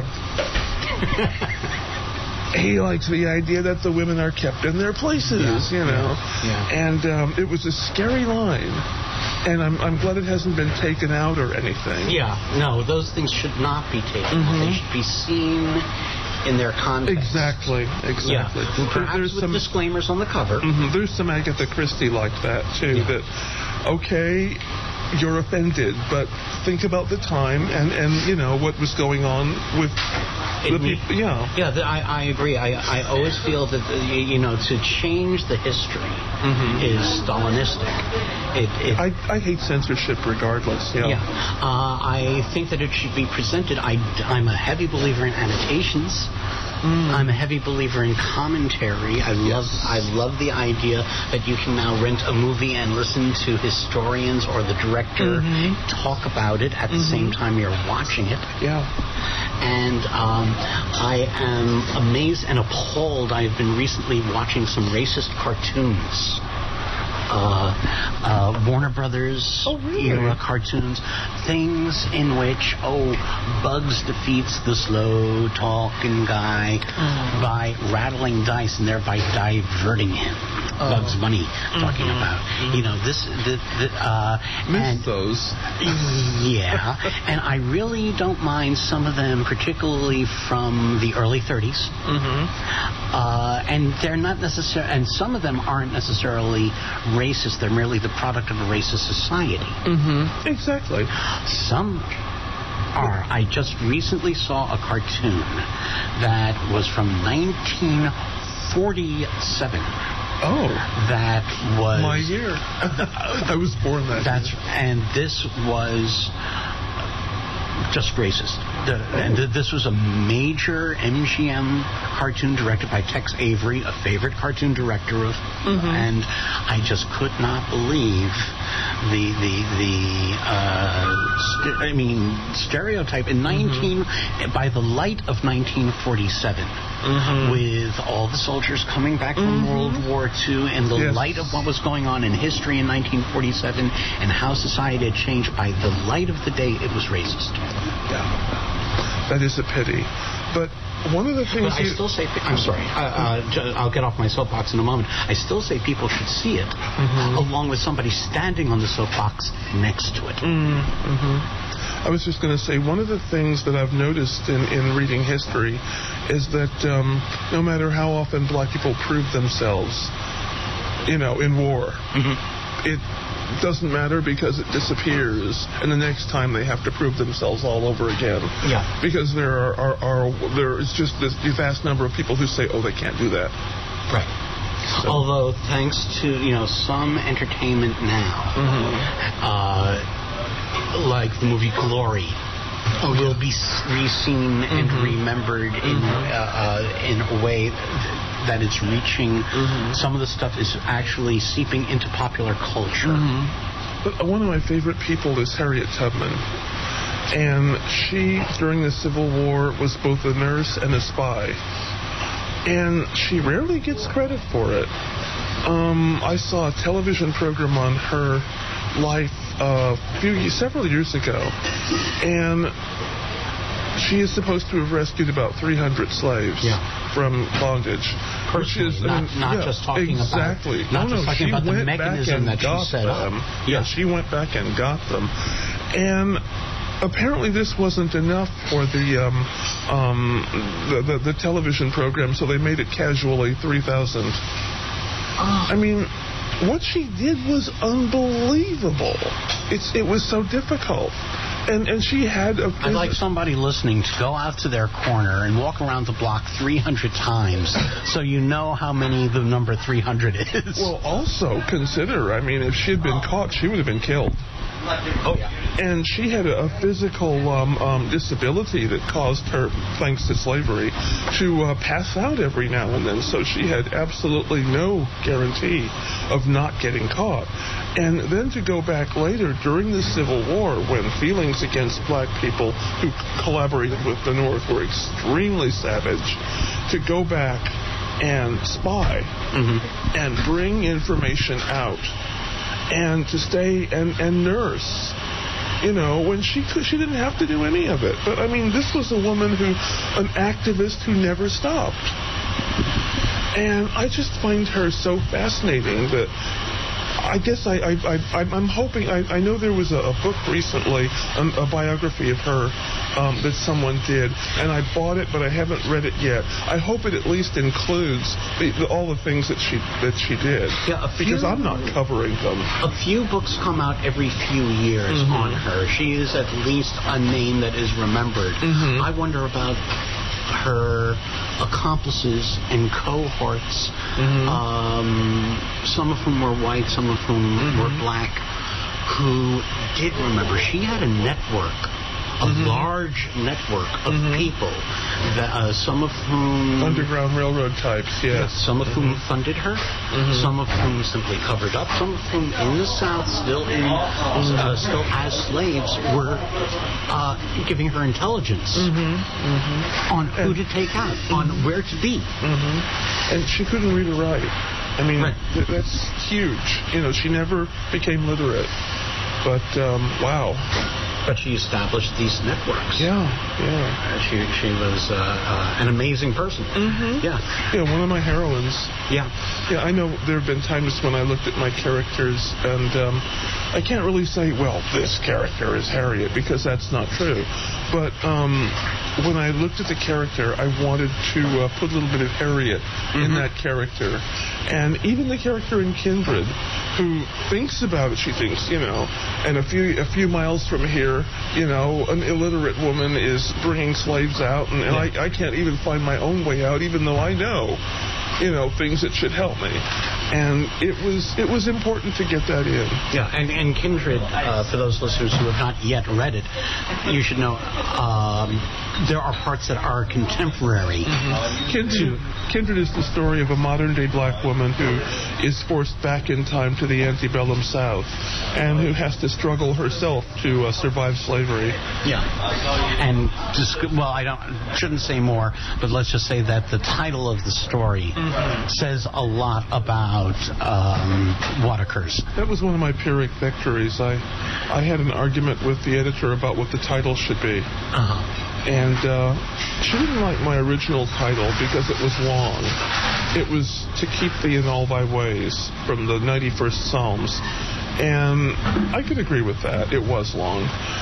Speaker 6: He likes the idea that the women are kept in their places, you know. Yeah. And it was a scary line. And I'm glad it hasn't been taken out or anything.
Speaker 5: Yeah, no, those things should not be taken out. They should be seen in their context.
Speaker 6: Exactly.
Speaker 5: Yeah. Perhaps
Speaker 6: there's
Speaker 5: with
Speaker 6: some
Speaker 5: disclaimers on the cover.
Speaker 6: There's some Agatha Christie like that, too, that, okay, you're offended, but think about the time and you know, what was going on with the people. Yeah. Yeah,
Speaker 5: I agree. I always feel that, you know, to change the history is Stalinistic.
Speaker 6: I hate censorship regardless. Yeah.
Speaker 5: I think that it should be presented. I'm a heavy believer in annotations. I'm a heavy believer in commentary. I love the idea that you can now rent a movie and listen to historians or the director talk about it at the same time you're watching it.
Speaker 6: Yeah.
Speaker 5: And I am amazed and appalled. I've been recently watching some racist cartoons. Warner Brothers era cartoons, things in which Bugs defeats the slow talking guy by rattling dice and thereby diverting him. Bugs Bunny talking about, you know, this
Speaker 6: missed those.
Speaker 5: Yeah, and I really don't mind some of them, particularly from the early 30s. And they're not necessarily, and some of them aren't necessarily racist. They're merely the product of a racist society.
Speaker 6: Exactly.
Speaker 5: Some are. I just recently saw a cartoon that was from 1947. That was
Speaker 6: my year. I was born that year.
Speaker 5: And this was just racist. And this was a major MGM cartoon directed by Tex Avery, a favorite cartoon director of, and I just could not believe the stereotype in by the light of 1947, with all the soldiers coming back from World War II, and the light of what was going on in history in 1947, and how society had changed. By the light of the day, it was racist.
Speaker 6: Yeah. That is a pity. But one of the things
Speaker 5: I still say, I'm sorry, I'll get off my soapbox in a moment. I still say people should see it, along with somebody standing on the soapbox next to it.
Speaker 6: I was just going to say, one of the things that I've noticed in reading history is that no matter how often black people prove themselves, you know, in war, doesn't matter because it disappears, and the next time they have to prove themselves all over again.
Speaker 5: Yeah.
Speaker 6: Because there is just this vast number of people who say, oh, they can't do that.
Speaker 5: Right. So. Although, thanks to some entertainment now, like the movie Glory, will be re-seen and remembered in a way that it's reaching. Some of the stuff is actually seeping into popular culture.
Speaker 6: But one of my favorite people is Harriet Tubman. And she, during the Civil War, was both a nurse and a spy. And she rarely gets credit for it. I saw a television program on her life several years ago. And she is supposed to have rescued about 300 slaves from bondage.
Speaker 5: Personally,
Speaker 6: which is,
Speaker 5: not just talking about the mechanism that she set up.
Speaker 6: Yeah, she went back and got them. And apparently this wasn't enough for the television program, so they made it casually 3,000. I mean, what she did was unbelievable. It was so difficult. And she had a...
Speaker 5: I'd like somebody listening to go out to their corner and walk around the block 300 times so you know how many the number 300 is.
Speaker 6: Well, also consider, I mean, if she had been caught, she would have been killed.
Speaker 5: Oh, yeah.
Speaker 6: And she had a physical disability that caused her, thanks to slavery, to pass out every now and then. So she had absolutely no guarantee of not getting caught. And then to go back later during the Civil War, when feelings against black people who collaborated with the North were extremely savage, to go back and spy and bring information out and to stay and nurse, when she didn't have to do any of it. But I mean, this was a woman an activist who never stopped. And I just find her so fascinating that I guess I'm hoping, I know there was a book recently, a biography of her that someone did, and I bought it, but I haven't read it yet. I hope it at least includes all the things that she did. Yeah, because I'm not covering them.
Speaker 5: A few books come out every few years on her. She is at least a name that is remembered. I wonder about her accomplices and cohorts, some of whom were white, some of whom were black, who did remember. She had a network, a large network of people, that some of whom...
Speaker 6: Underground Railroad types, yes.
Speaker 5: Some of whom funded her, some of whom simply covered up, some of whom in the South, still as slaves, were giving her intelligence on who to take out, on where to be.
Speaker 6: And she couldn't read or write. I mean, that's huge. She never became literate. But, wow.
Speaker 5: But she established these networks.
Speaker 6: Yeah.
Speaker 5: She was an amazing person. Yeah,
Speaker 6: one of my heroines. Yeah, I know there have been times when I looked at my characters, and I can't really say, well, this character is Harriet, because that's not true. But when I looked at the character, I wanted to put a little bit of Harriet in that character. And even the character in Kindred, who thinks about it, she thinks, and a few miles from here, an illiterate woman is bringing slaves out, and I can't even find my own way out, even though I know, things that should help me. And it was important to get that in.
Speaker 5: Yeah, and Kindred, for those listeners who have not yet read it, you should know there are parts that are contemporary.
Speaker 6: Kindred is the story of a modern-day black woman who is forced back in time to the antebellum South, and who has to struggle herself to survive slavery.
Speaker 5: Yeah, and I shouldn't say more, but let's just say that the title of the story says a lot about what occurs.
Speaker 6: That was one of my Pyrrhic victories. I had an argument with the editor about what the title should be. And she didn't like my original title because it was long. It was To Keep Thee in All Thy Ways from the 91st Psalms. And I could agree with that. It was long.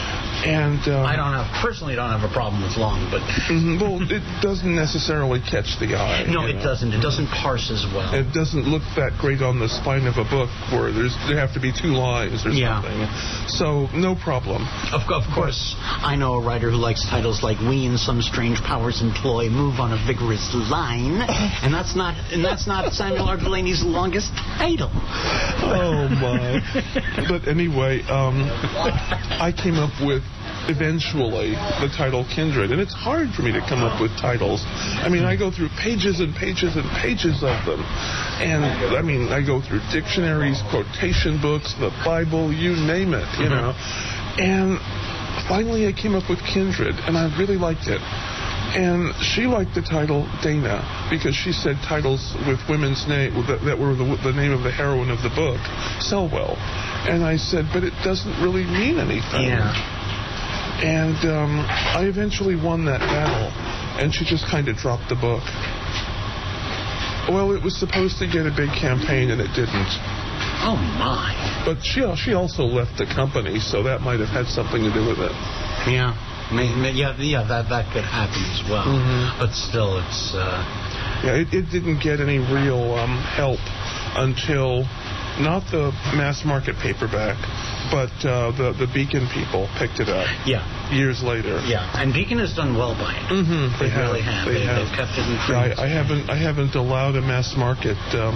Speaker 6: And
Speaker 5: I personally don't have a problem with long, but
Speaker 6: well, it doesn't necessarily catch the eye.
Speaker 5: no, it doesn't. It doesn't parse as well.
Speaker 6: It doesn't look that great on the spine of a book where there have to be 2 lines or something. So no problem.
Speaker 5: Of course, I know a writer who likes titles like "We in Some Strange Powers Employ Move on a Vigorous Line," and that's not Samuel R. Delaney's longest title.
Speaker 6: Oh my! But anyway, I came up with eventually the title Kindred, and it's hard for me to come up with titles. I mean, I go through pages and pages and pages of them, and I mean, I go through dictionaries, quotation books, the Bible, you name it, you know. And finally, I came up with Kindred, and I really liked it. And she liked the title Dana because she said titles with women's name that were the name of the heroine of the book sell well. And I said, but it doesn't really mean anything.
Speaker 5: Yeah.
Speaker 6: And I eventually won that battle, and she just kind of dropped the book. Well, it was supposed to get a big campaign, and it didn't.
Speaker 5: Oh, my.
Speaker 6: But she also left the company, so that might have had something to do with it.
Speaker 5: Yeah. That could happen as well. But still, it's...
Speaker 6: Yeah, it didn't get any real help until not the mass market paperback, but the Beacon people picked it up.
Speaker 5: Yeah.
Speaker 6: Years later.
Speaker 5: Yeah, and Beacon has done well by it. They really have. They've kept it in print.
Speaker 6: I haven't allowed a mass market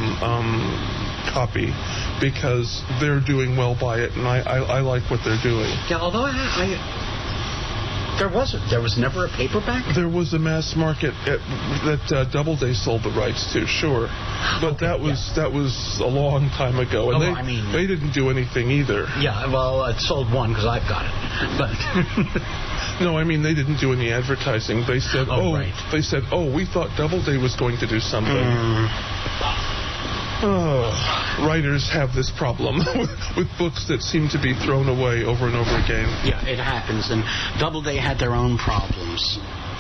Speaker 6: copy because they're doing well by it, and I like what they're doing.
Speaker 5: Yeah, although there was never a paperback?
Speaker 6: There was a mass market that Doubleday sold the rights to, sure. But that was a long time ago. And they didn't do anything either.
Speaker 5: Yeah, well, it sold one because I've got it. But
Speaker 6: no, I mean, they didn't do any advertising. They said, we thought Doubleday was going to do something. Writers have this problem with books that seem to be thrown away over and over again.
Speaker 5: Yeah, it happens, and Doubleday had their own problems.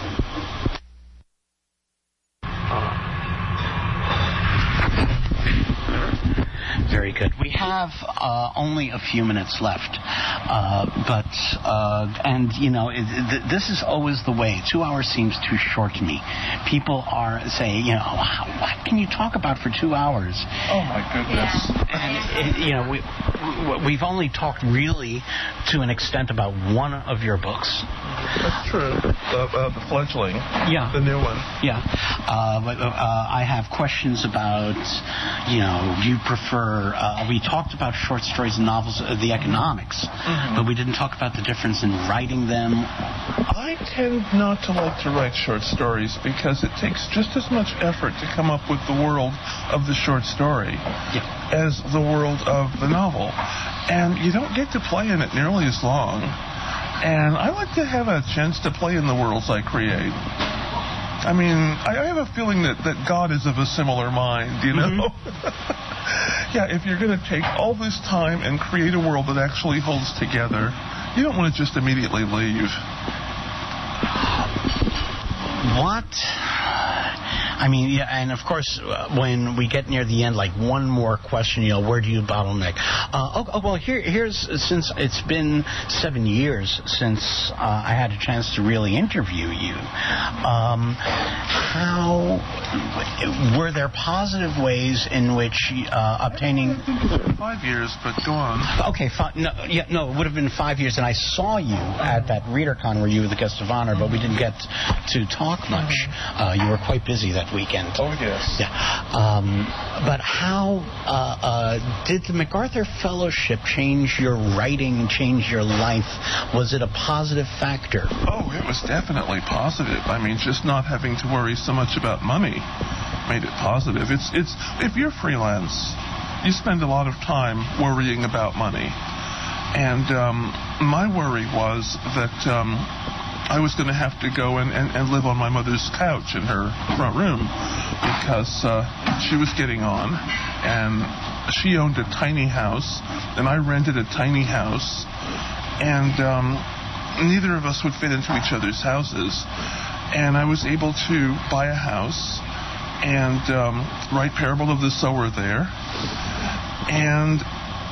Speaker 5: Very good. We have only a few minutes left, this is always the way. 2 hours seems too short to me. People are saying, what can you talk about for 2 hours?
Speaker 6: Oh my goodness!
Speaker 5: And we've only talked really to an extent about one of your books.
Speaker 6: That's true. The Fledgling.
Speaker 5: Yeah.
Speaker 6: The new one.
Speaker 5: Yeah. But I have questions about, do you prefer... we talked about short stories and novels, the economics, but we didn't talk about the difference in writing them.
Speaker 6: I tend not to like to write short stories because it takes just as much effort to come up with the world of the short story as the world of the novel. And you don't get to play in it nearly as long. And I like to have a chance to play in the worlds I create. I mean, I have a feeling that God is of a similar mind, you know? Yeah, if you're going to take all this time and create a world that actually holds together, you don't want to just immediately leave.
Speaker 5: What? I mean, yeah, and of course, when we get near the end, like one more question, where do you bottleneck? Here's, since it's been 7 years since I had a chance to really interview you, were there positive ways in which obtaining...
Speaker 6: 5 years, but go on.
Speaker 5: Okay, it would have been 5 years, and I saw you at that ReaderCon where you were the guest of honor, but we didn't get to talk much. You were quite busy that weekend.
Speaker 6: Oh, yes.
Speaker 5: Yeah. But how did the MacArthur Fellowship change your writing, change your life? Was it a positive factor?
Speaker 6: Oh, it was definitely positive. I mean, just not having to worry so much about money made it positive. It's if you're freelance, you spend a lot of time worrying about money. And my worry was that I was going to have to go and live on my mother's couch in her front room because she was getting on, and she owned a tiny house, and I rented a tiny house, and neither of us would fit into each other's houses. And I was able to buy a house and write Parable of the Sower there, and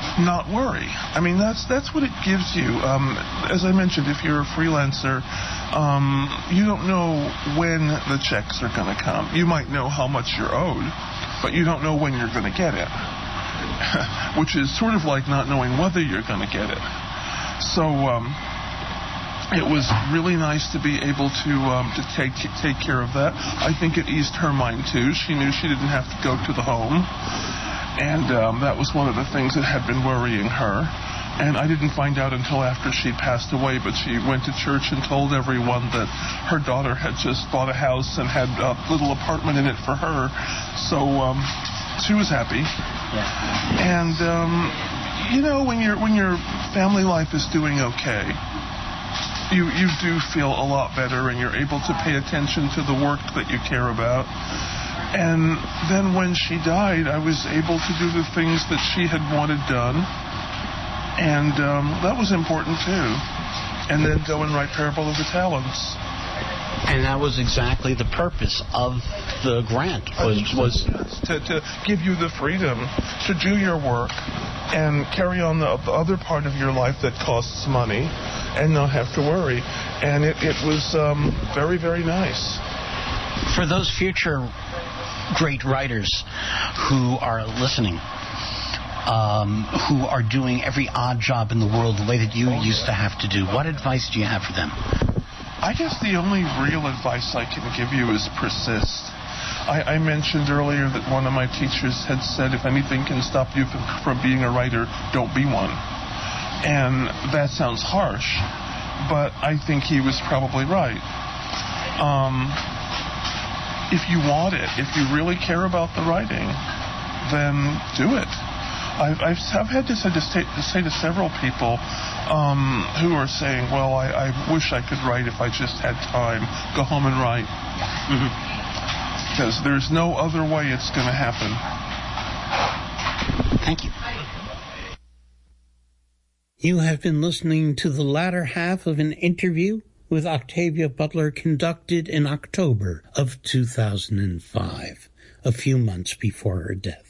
Speaker 6: not worry. I mean, that's what it gives you. As I mentioned, if you're a freelancer, you don't know when the checks are going to come. You might know how much you're owed, but you don't know when you're going to get it, which is sort of like not knowing whether you're going to get it. So it was really nice to be able to take care of that. I think it eased her mind too. She knew she didn't have to go to the home. And that was one of the things that had been worrying her. And I didn't find out until after she passed away, but she went to church and told everyone that her daughter had just bought a house and had a little apartment in it for her. So she was happy. Yeah. And, when your family life is doing okay, you do feel a lot better, and you're able to pay attention to the work that you care about. And then when she died, I was able to do the things that she had wanted done. And that was important, too. And then go and write Parable of the Talents.
Speaker 5: And that was exactly the purpose of the grant, was
Speaker 6: to give you the freedom to do your work and carry on the other part of your life that costs money and not have to worry. And it was very, very nice.
Speaker 5: For those future great writers who are listening, who are doing every odd job in the world the way that you used to have to do, what advice do you have for them?
Speaker 6: I guess the only real advice I can give you is persist. I mentioned earlier that one of my teachers had said, if anything can stop you from being a writer, don't be one. And that sounds harsh, but I think he was probably right. If you want it, if you really care about the writing, then do it. I've had to say to several people who are saying, well, I wish I could write if I just had time. Go home and write. Because there's no other way it's going to happen.
Speaker 5: Thank you. You have been listening to the latter half of an interview with Octavia Butler conducted in October of 2005, a few months before her death.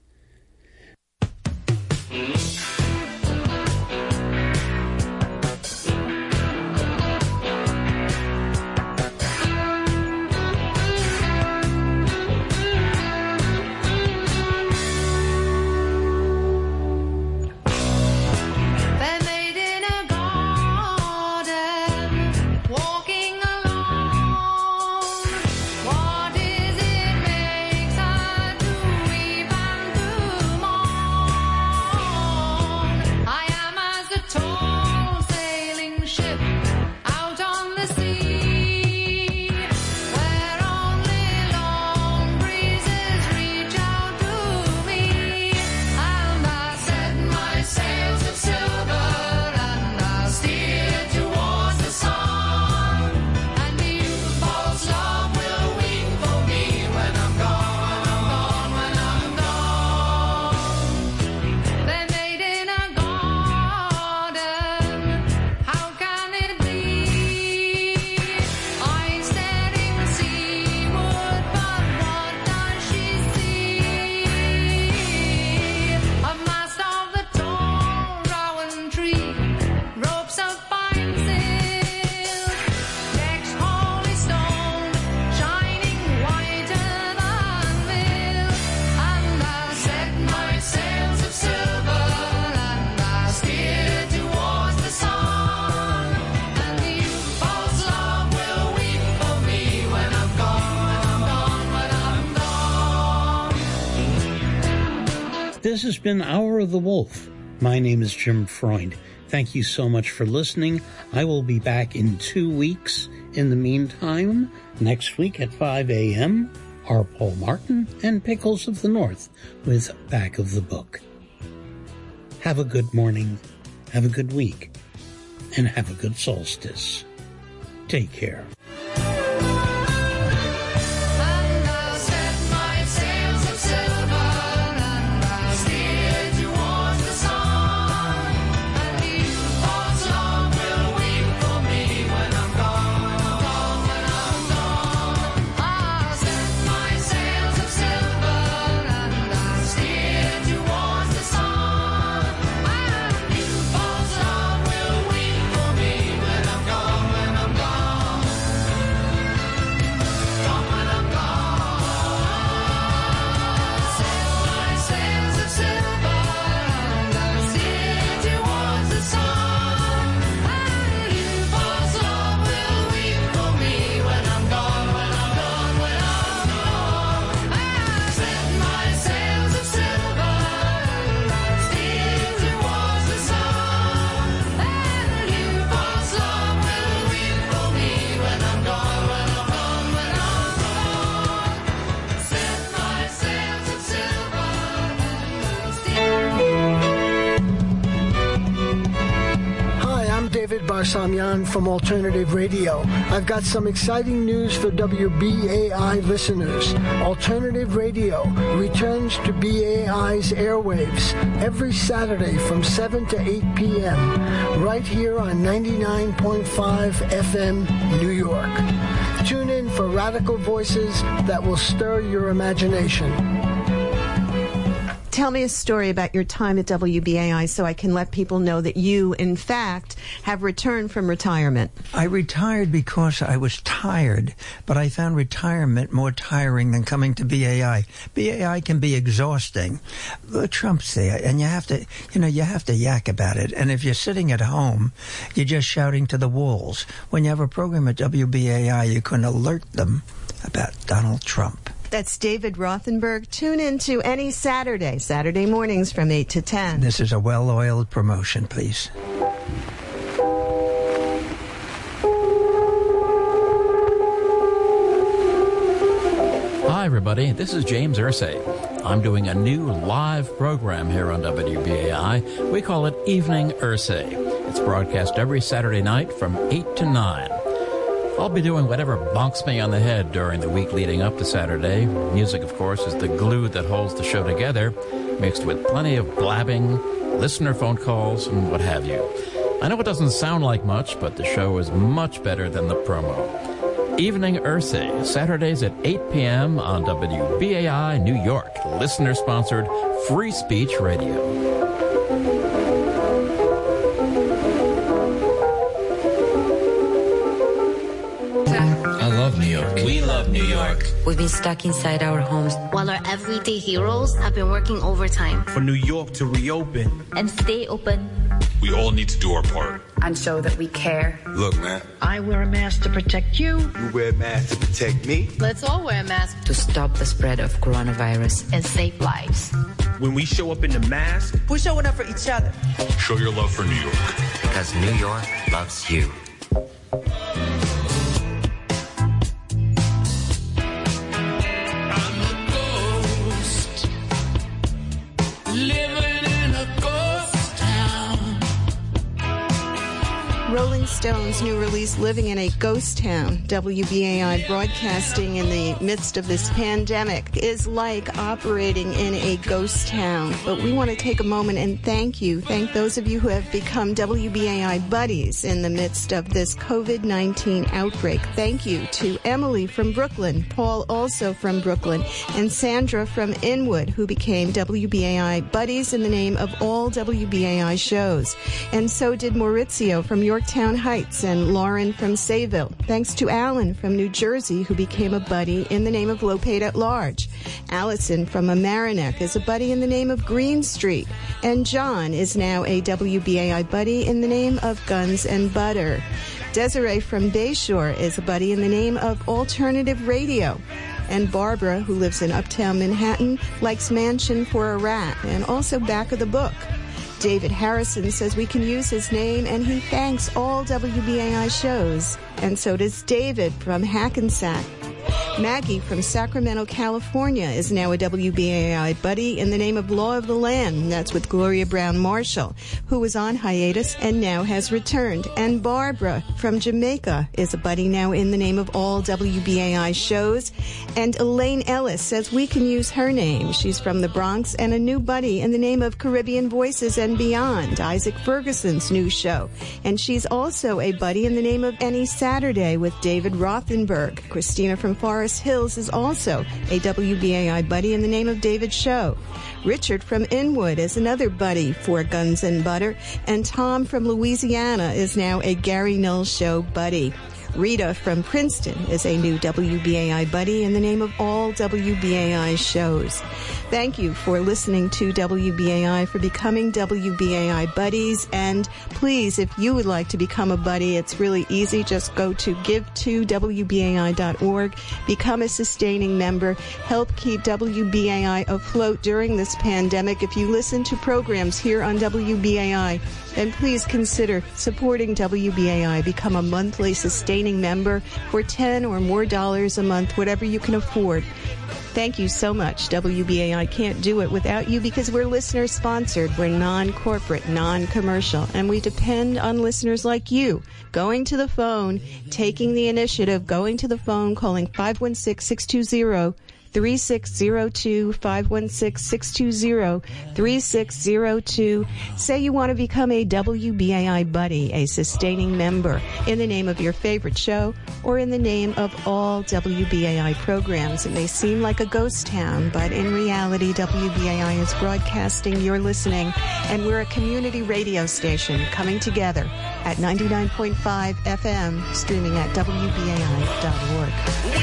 Speaker 5: This has been Hour of the Wolf. My name is Jim Freund. Thank you so much for listening. I will be back in 2 weeks. In the meantime, next week at 5 a.m., are Paul Martin and Pickles of the North with Back of the Book. Have a good morning, have a good week, and have a good solstice. Take care.
Speaker 1: Kumar Samyan from Alternative Radio. I've got some exciting news for WBAI listeners. Alternative Radio returns to BAI's airwaves every Saturday from 7 to 8 p.m. right here on 99.5 FM, New York. Tune in for radical voices that will stir your imagination.
Speaker 7: Tell me a story about your time at WBAI so I can let people know that you, in fact, have returned from retirement.
Speaker 8: I retired because I was tired, but I found retirement more tiring than coming to BAI. BAI can be exhausting. Trump's there, and you have to yak about it. And if you're sitting at home, you're just shouting to the walls. When you have a program at WBAI, you can alert them about Donald Trump.
Speaker 7: That's David Rothenberg. Tune in to any Saturday mornings from 8 to 10.
Speaker 8: This is a well-oiled promotion, please.
Speaker 9: Hi, everybody. This is James Irsay. I'm doing a new live program here on WBAI. We call it Evening Irsay. It's broadcast every Saturday night from 8 to 9. I'll be doing whatever bonks me on the head during the week leading up to Saturday. Music, of course, is the glue that holds the show together, mixed with plenty of blabbing, listener phone calls, and what have you. I know it doesn't sound like much, but the show is much better than the promo. Evening Irsay, Saturdays at 8 p.m. on WBAI New York, listener-sponsored free speech radio.
Speaker 10: We love New York.
Speaker 11: We've been stuck inside our homes,
Speaker 12: while our everyday heroes have been working overtime.
Speaker 10: For New York to reopen
Speaker 12: and stay open.
Speaker 13: We all need to do our part.
Speaker 14: And show that we care.
Speaker 13: Look, man.
Speaker 15: I wear a mask to protect you.
Speaker 13: You wear a mask to protect me.
Speaker 12: Let's all wear a mask.
Speaker 11: To stop the spread of coronavirus.
Speaker 12: And save lives.
Speaker 10: When we show up in the mask,
Speaker 14: we're showing up for each other.
Speaker 13: Show your love for New York.
Speaker 16: Because New York loves you.
Speaker 7: Rolling Stones' new release, Living in a Ghost Town. WBAI broadcasting in the midst of this pandemic is like operating in a ghost town. But we want to take a moment and thank those of you who have become WBAI buddies in the midst of this COVID-19 outbreak. Thank you to Emily from Brooklyn, Paul also from Brooklyn, and Sandra from Inwood, who became WBAI buddies in the name of all WBAI shows. And so did Maurizio from Yorktown Heights and Lauren from Sayville. Thanks to Alan from New Jersey, who became a buddy in the name of Lopate at Large. Allison from Mamaroneck is a buddy in the name of Green Street. And John is now a WBAI buddy in the name of Guns and Butter. Desiree from Bayshore is a buddy in the name of Alternative Radio. And Barbara, who lives in Uptown Manhattan, likes Mansion for a Rat and also Back of the Book. David Harrison says we can use his name, and he thanks all WBAI shows. And so does David from Hackensack. Maggie from Sacramento, California is now a WBAI buddy in the name of Law of the Land. That's with Gloria Brown Marshall, who was on hiatus and now has returned. And Barbara from Jamaica is a buddy now in the name of all WBAI shows. And Elaine Ellis says we can use her name. She's from the Bronx and a new buddy in the name of Caribbean Voices and Beyond, Isaac Ferguson's new show. And she's also a buddy in the name of Any Saturday with David Rothenberg. Christina from Forest Hills is also a WBAI buddy in the name of David Show. Richard from Inwood is another buddy for Guns and Butter. And Tom from Louisiana is now a Gary Null Show buddy. Rita from Princeton is a new WBAI buddy in the name of all WBAI shows. Thank you for listening to WBAI, for becoming WBAI buddies. And please, if you would like to become a buddy, it's really easy. Just go to give2wbai.org, become a sustaining member, help keep WBAI afloat during this pandemic. If you listen to programs here on WBAI, then please consider supporting WBAI. Become a monthly sustaining member for $10 or more a month, whatever you can afford. Thank you so much. WBAI can't do it without you because we're listener-sponsored. We're non-corporate, non-commercial, and we depend on listeners like you going to the phone, taking the initiative, going to the phone, calling 516-620-3602, 516-620-3602. Say you want to become a WBAI buddy, a sustaining member, in the name of your favorite show or in the name of all WBAI programs. It may seem like a ghost town, but in reality, WBAI is broadcasting, you're listening, and we're a community radio station coming together at 99.5 FM, streaming at WBAI.org.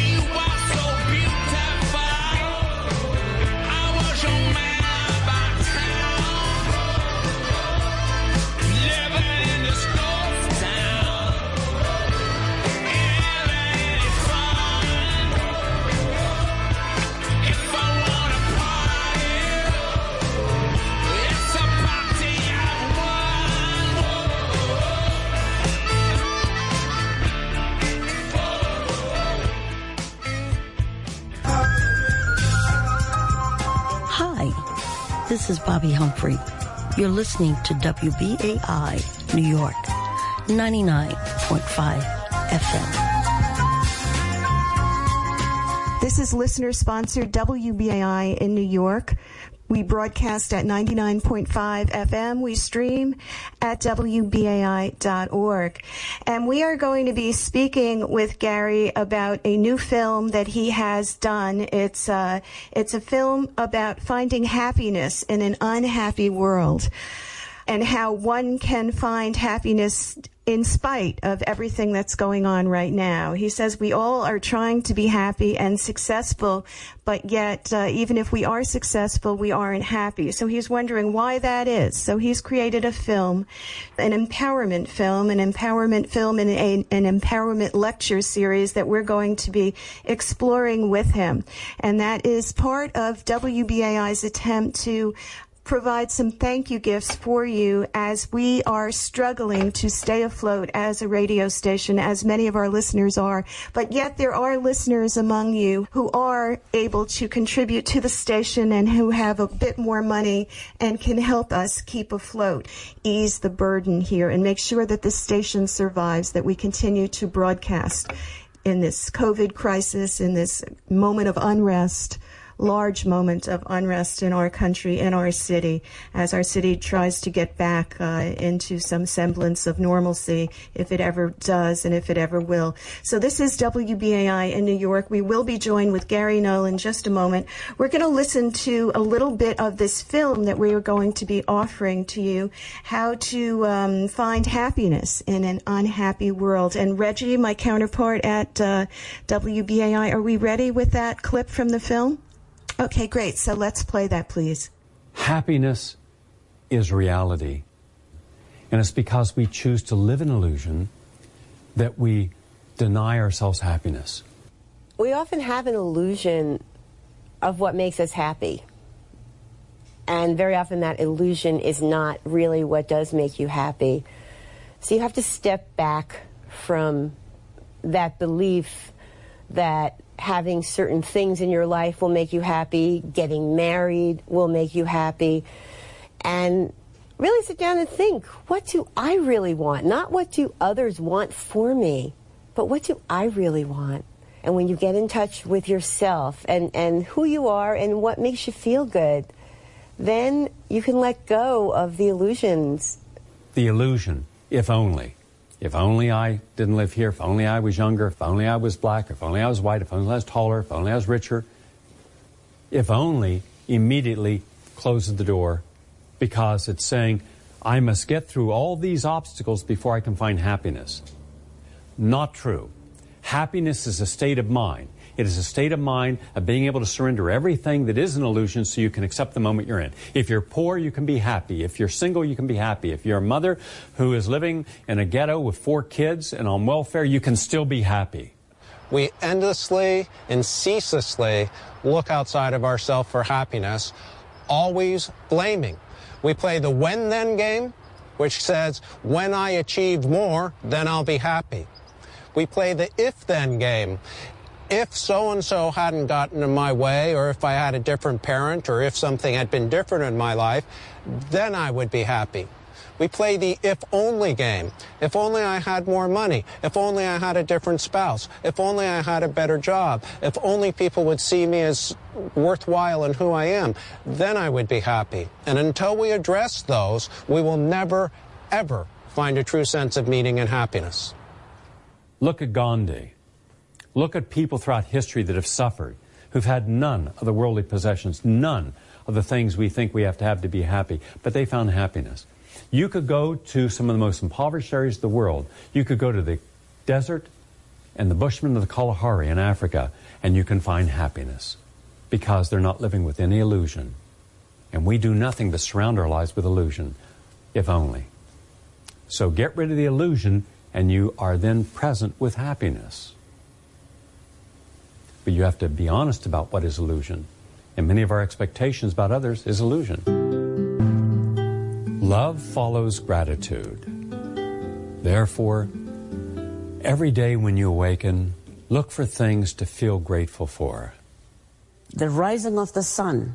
Speaker 17: This is Bobby Humphrey. You're listening to WBAI New York, 99.5 FM.
Speaker 7: This is listener-sponsored WBAI in New York. We broadcast at 99.5 FM. We stream at WBAI.org. And we are going to be speaking with Gary about a new film that he has done. It's a film about finding happiness in an unhappy world and how one can find happiness in spite of everything that's going on right now. He says we all are trying to be happy and successful, but yet even if we are successful, we aren't happy. So he's wondering why that is. So he's created a film, an empowerment film and an empowerment lecture series that we're going to be exploring with him. And that is part of WBAI's attempt to provide some thank you gifts for you as we are struggling to stay afloat as a radio station, as many of our listeners are. But yet there are listeners among you who are able to contribute to the station and who have a bit more money and can help us keep afloat, ease the burden here, and make sure that the station survives, that we continue to broadcast in this COVID crisis, in this moment of unrest, large moment of unrest in our country, in our city, as our city tries to get back into some semblance of normalcy, if it ever does and if it ever will. So this is WBAI in New York. We will be joined with Gary Null in just a moment. We're going to listen to a little bit of this film that we are going to be offering to you, how to find happiness in an unhappy world. And Reggie, my counterpart at WBAI, are we ready with that clip from the film? Okay, great. So let's play that, please.
Speaker 18: Happiness is reality. And it's because we choose to live in illusion that we deny ourselves happiness.
Speaker 19: We often have an illusion of what makes us happy. And very often that illusion is not really what does make you happy. So you have to step back from that belief that having certain things in your life will make you happy, getting married will make you happy, and really sit down and think, what do I really want? Not what do others want for me, but what do I really want? And when you get in touch with yourself and who you are and what makes you feel good, then you can let go of the illusions.
Speaker 18: The illusion, if only. If only I didn't live here, if only I was younger, if only I was black, if only I was white, if only I was taller, if only I was richer. If only immediately closes the door because it's saying, I must get through all these obstacles before I can find happiness. Not true. Happiness is a state of mind. It is a state of mind of being able to surrender everything that is an illusion so you can accept the moment you're in. If you're poor, you can be happy. If you're single, you can be happy. If you're a mother who is living in a ghetto with 4 kids and on welfare, you can still be happy.
Speaker 20: We endlessly and ceaselessly look outside of ourselves for happiness, always blaming. We play the when-then game, which says, when I achieve more, then I'll be happy. We play the if-then game. if so-and-so hadn't gotten in my way, or if I had a different parent, or if something had been different in my life, then I would be happy. We play the if-only game. If only I had more money. If only I had a different spouse. If only I had a better job. If only people would see me as worthwhile in who I am, then I would be happy. And until we address those, we will never, ever find a true sense of meaning and happiness.
Speaker 18: Look at Gandhi. Look at people throughout history that have suffered, who've had none of the worldly possessions, none of the things we think we have to be happy, but they found happiness. You could go to some of the most impoverished areas of the world. You could go to the desert and the Bushmen of the Kalahari in Africa, and you can find happiness because they're not living with any illusion. And we do nothing but surround our lives with illusion, if only. So get rid of the illusion, and you are then present with happiness. But you have to be honest about what is illusion. And many of our expectations about others is illusion. Love follows gratitude. Therefore, every day when you awaken, look for things to feel grateful for.
Speaker 21: The rising of the sun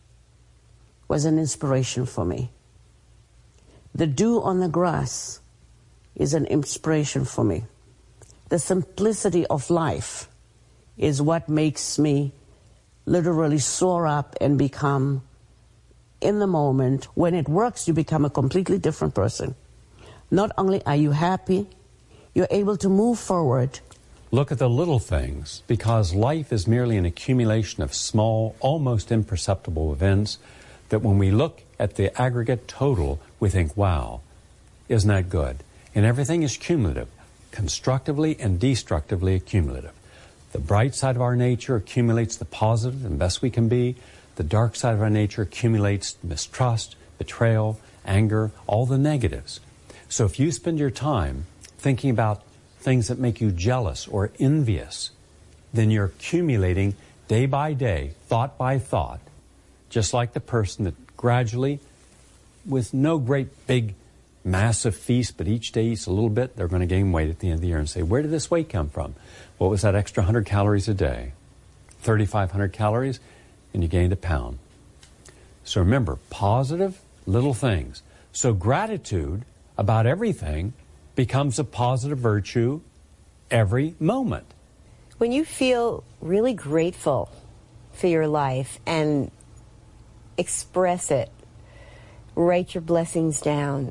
Speaker 21: was an inspiration for me. The dew on the grass is an inspiration for me. The simplicity of life is what makes me literally soar up and become, in the moment, when it works, you become a completely different person. Not only are you happy, you're able to move forward.
Speaker 18: Look at the little things, because life is merely an accumulation of small, almost imperceptible events that when we look at the aggregate total, we think, wow, isn't that good? And everything is cumulative, constructively and destructively accumulative. The bright side of our nature accumulates the positive and best we can be. The dark side of our nature accumulates mistrust, betrayal, anger, all the negatives. So if you spend your time thinking about things that make you jealous or envious, then you're accumulating day by day, thought by thought, just like the person that gradually, with no great big massive feast, but each day eats a little bit, they're going to gain weight at the end of the year and say, where did this weight come from? What was that extra 100 calories a day? 3,500 calories, and you gained a pound. So remember, positive little things. So gratitude about everything becomes a positive virtue every moment.
Speaker 19: When you feel really grateful for your life and express it, write your blessings down,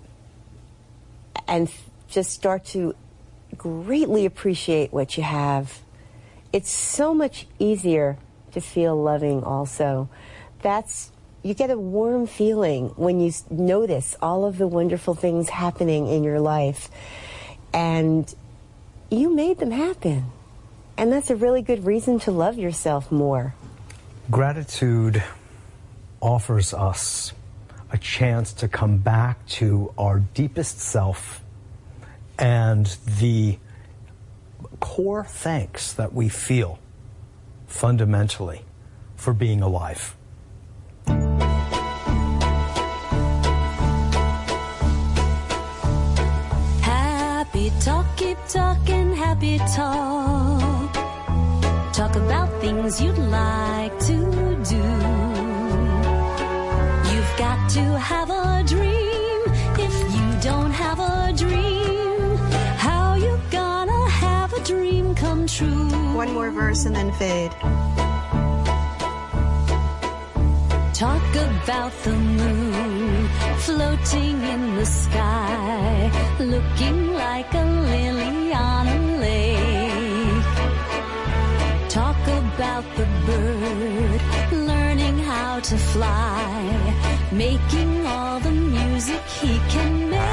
Speaker 19: and just start to greatly appreciate what you have, it's so much easier to feel loving also. You get a warm feeling when you notice all of the wonderful things happening in your life, and you made them happen. And that's a really good reason to love yourself more.
Speaker 22: Gratitude offers us a chance to come back to our deepest self and the core thanks that we feel fundamentally for being alive.
Speaker 2: Happy talk, keep talking, happy talk. Talk about things you'd like to do. You've got to have a dream. If you don't have a dream, how you gonna have a dream come true?
Speaker 7: One more verse and then fade.
Speaker 2: Talk about the moon floating in the sky, looking like a lily on a lake. Talk about the bird learning how to fly, making all the music he can make.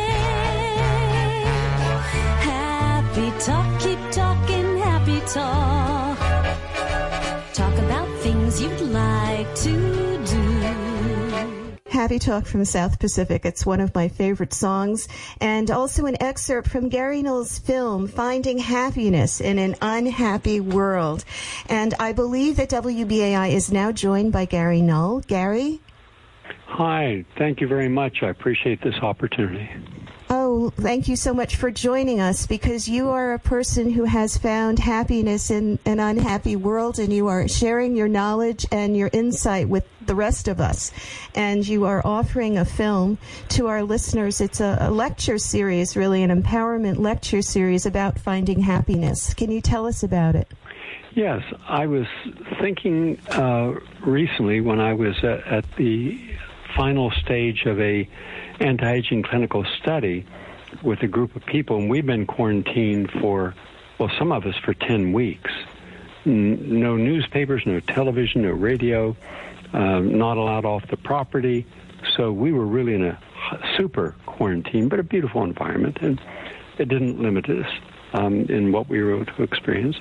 Speaker 2: Happy talk, keep talking, happy talk. Talk about things you'd like to do.
Speaker 7: Happy Talk from South Pacific. It's one of my favorite songs, and also an excerpt from Gary Null's film, Finding Happiness in an Unhappy World. And I believe that WBAI is now joined by Gary Null. Gary?
Speaker 23: Hi, thank you very much. I appreciate this opportunity.
Speaker 7: Oh, Oh, thank you so much for joining us, because you are a person who has found happiness in an unhappy world, and you are sharing your knowledge and your insight with the rest of us. And you are offering a film to our listeners. It's a lecture series, really, an empowerment lecture series about finding happiness. Can you tell us about it?
Speaker 3: Yes, I was thinking recently when I was at the final stage of a anti-aging clinical study with a group of people, and we've been quarantined for, well, some of us for 10 weeks. No newspapers, no television, no radio, not allowed off the property. So we were really in a super quarantine, but a beautiful environment, and it didn't limit us in what we were able to experience.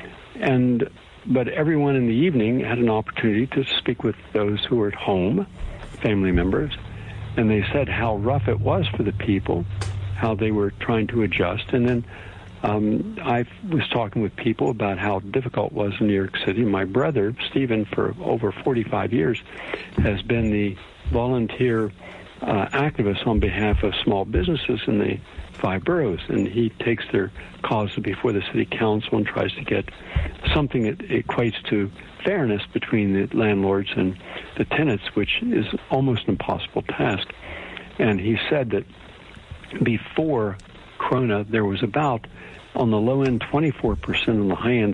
Speaker 3: But everyone in the evening had an opportunity to speak with those who were at home, family members, and they said how rough it was for the people, how they were trying to adjust. And then I was talking with people about how difficult it was in New York City. My brother, Stephen, for over 45 years, has been the volunteer activist on behalf of small businesses in the 5 boroughs, and he takes their causes before the city council and tries to get something that equates to fairness between the landlords and the tenants, which is almost an impossible task. And he said that before Corona, there was about, on the low end, 24%, on the high end,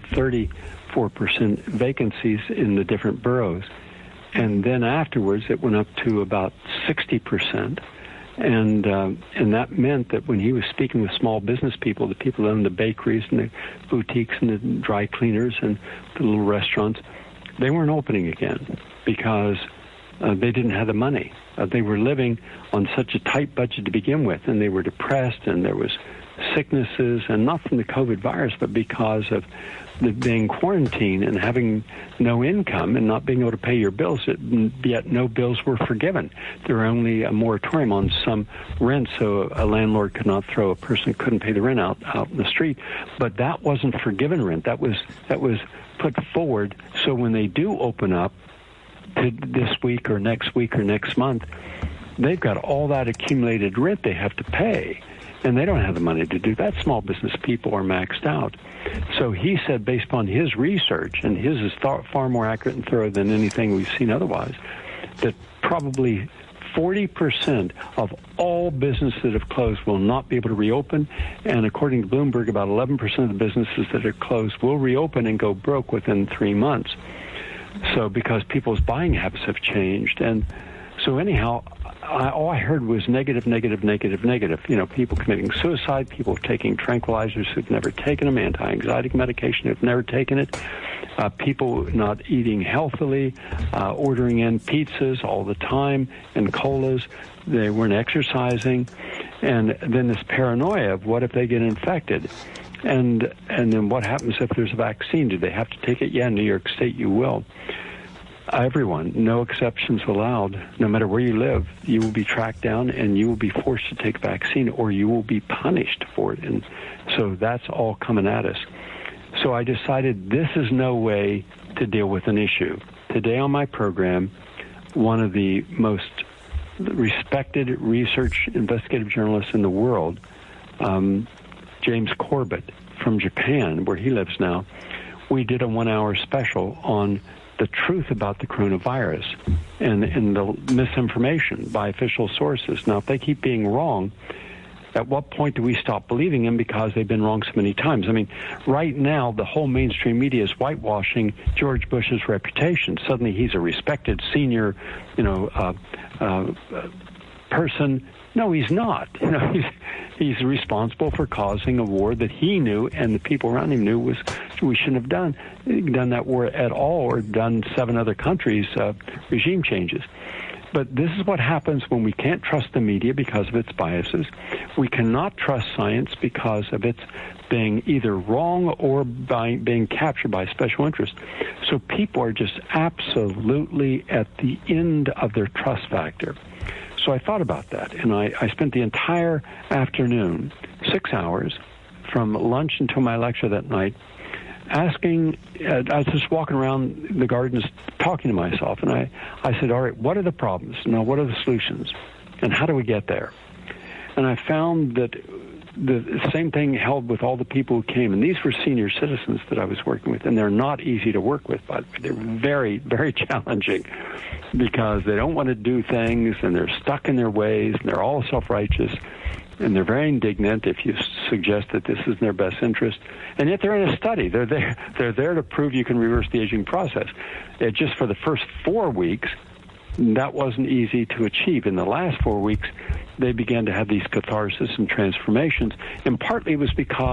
Speaker 3: 34% vacancies in the different boroughs. And then afterwards, it went up to about 60%. And that meant that when he was speaking with small business people, the people that own the bakeries and the boutiques and the dry cleaners and the little restaurants, they weren't opening again because they didn't have the money. They were living on such a tight budget to begin with, and they were depressed, and there was sicknesses, and not from the COVID virus, but because of being quarantined and having no income and not being able to pay your bills, yet no bills were forgiven. There were only a moratorium on some rent, so a landlord could not throw a person who couldn't pay the rent out in the street. But that wasn't forgiven rent. That was put forward, so when they do open up to this week or next month, they've got all that accumulated rent they have to pay. And they don't have the money to do that. Small business people are maxed out. So he said, based upon his research, and his is far more accurate and thorough than anything we've seen otherwise, that probably 40% of all businesses that have closed will not be able to reopen. And according to Bloomberg, about 11% of the businesses that are closed will reopen and go broke within 3 months. So because people's buying habits have changed. And so anyhow, all I heard was negative. You know, people committing suicide, people taking tranquilizers who've never taken them, anti-anxiety medication who've never taken it, people not eating healthily, ordering in pizzas all the time and colas. They weren't exercising. And then this paranoia of what if they get infected? And then what happens if there's a vaccine? Do they have to take it? Yeah, in New York State you will. Everyone, no exceptions allowed. No matter where you live, you will be tracked down and you will be forced to take a vaccine, or you will be punished for it. And so that's all coming at us. So I decided this is no way to deal with an issue. Today on my program, one of the most respected research investigative journalists in the world, James Corbett from Japan, where he lives now, we did a 1-hour special on the truth about the coronavirus and the misinformation by official sources. Now, if they keep being wrong, at what point do we stop believing them because they've been wrong so many times? I mean, right now, the whole mainstream media is whitewashing George Bush's reputation. Suddenly, he's a respected senior, person. No, he's not. You know, he's responsible for causing a war that he knew and the people around him knew we shouldn't have done that war at all, or done 7 other countries' regime changes. But this is what happens when we can't trust the media because of its biases. We cannot trust science because of its being either wrong or being captured by special interest. So people are just absolutely at the end of their trust factor. So I thought about that, and I spent the entire afternoon, 6 hours, from lunch until my lecture that night, asking, I was just walking around the gardens talking to myself, and I said, all right, what are the problems? Now, what are the solutions? And how do we get there? And I found that the same thing held with all the people who came. And these were senior citizens that I was working with, and they're not easy to work with, but they're very, very challenging because they don't want to do things, and they're stuck in their ways, and they're all self-righteous, and they're very indignant if you suggest that this is in their best interest. And yet they're in a study. They're there to prove you can reverse the aging process. Just for the first 4 weeks, that wasn't easy to achieve. In the last 4 weeks, they began to have these catharsis and transformations, and partly it was because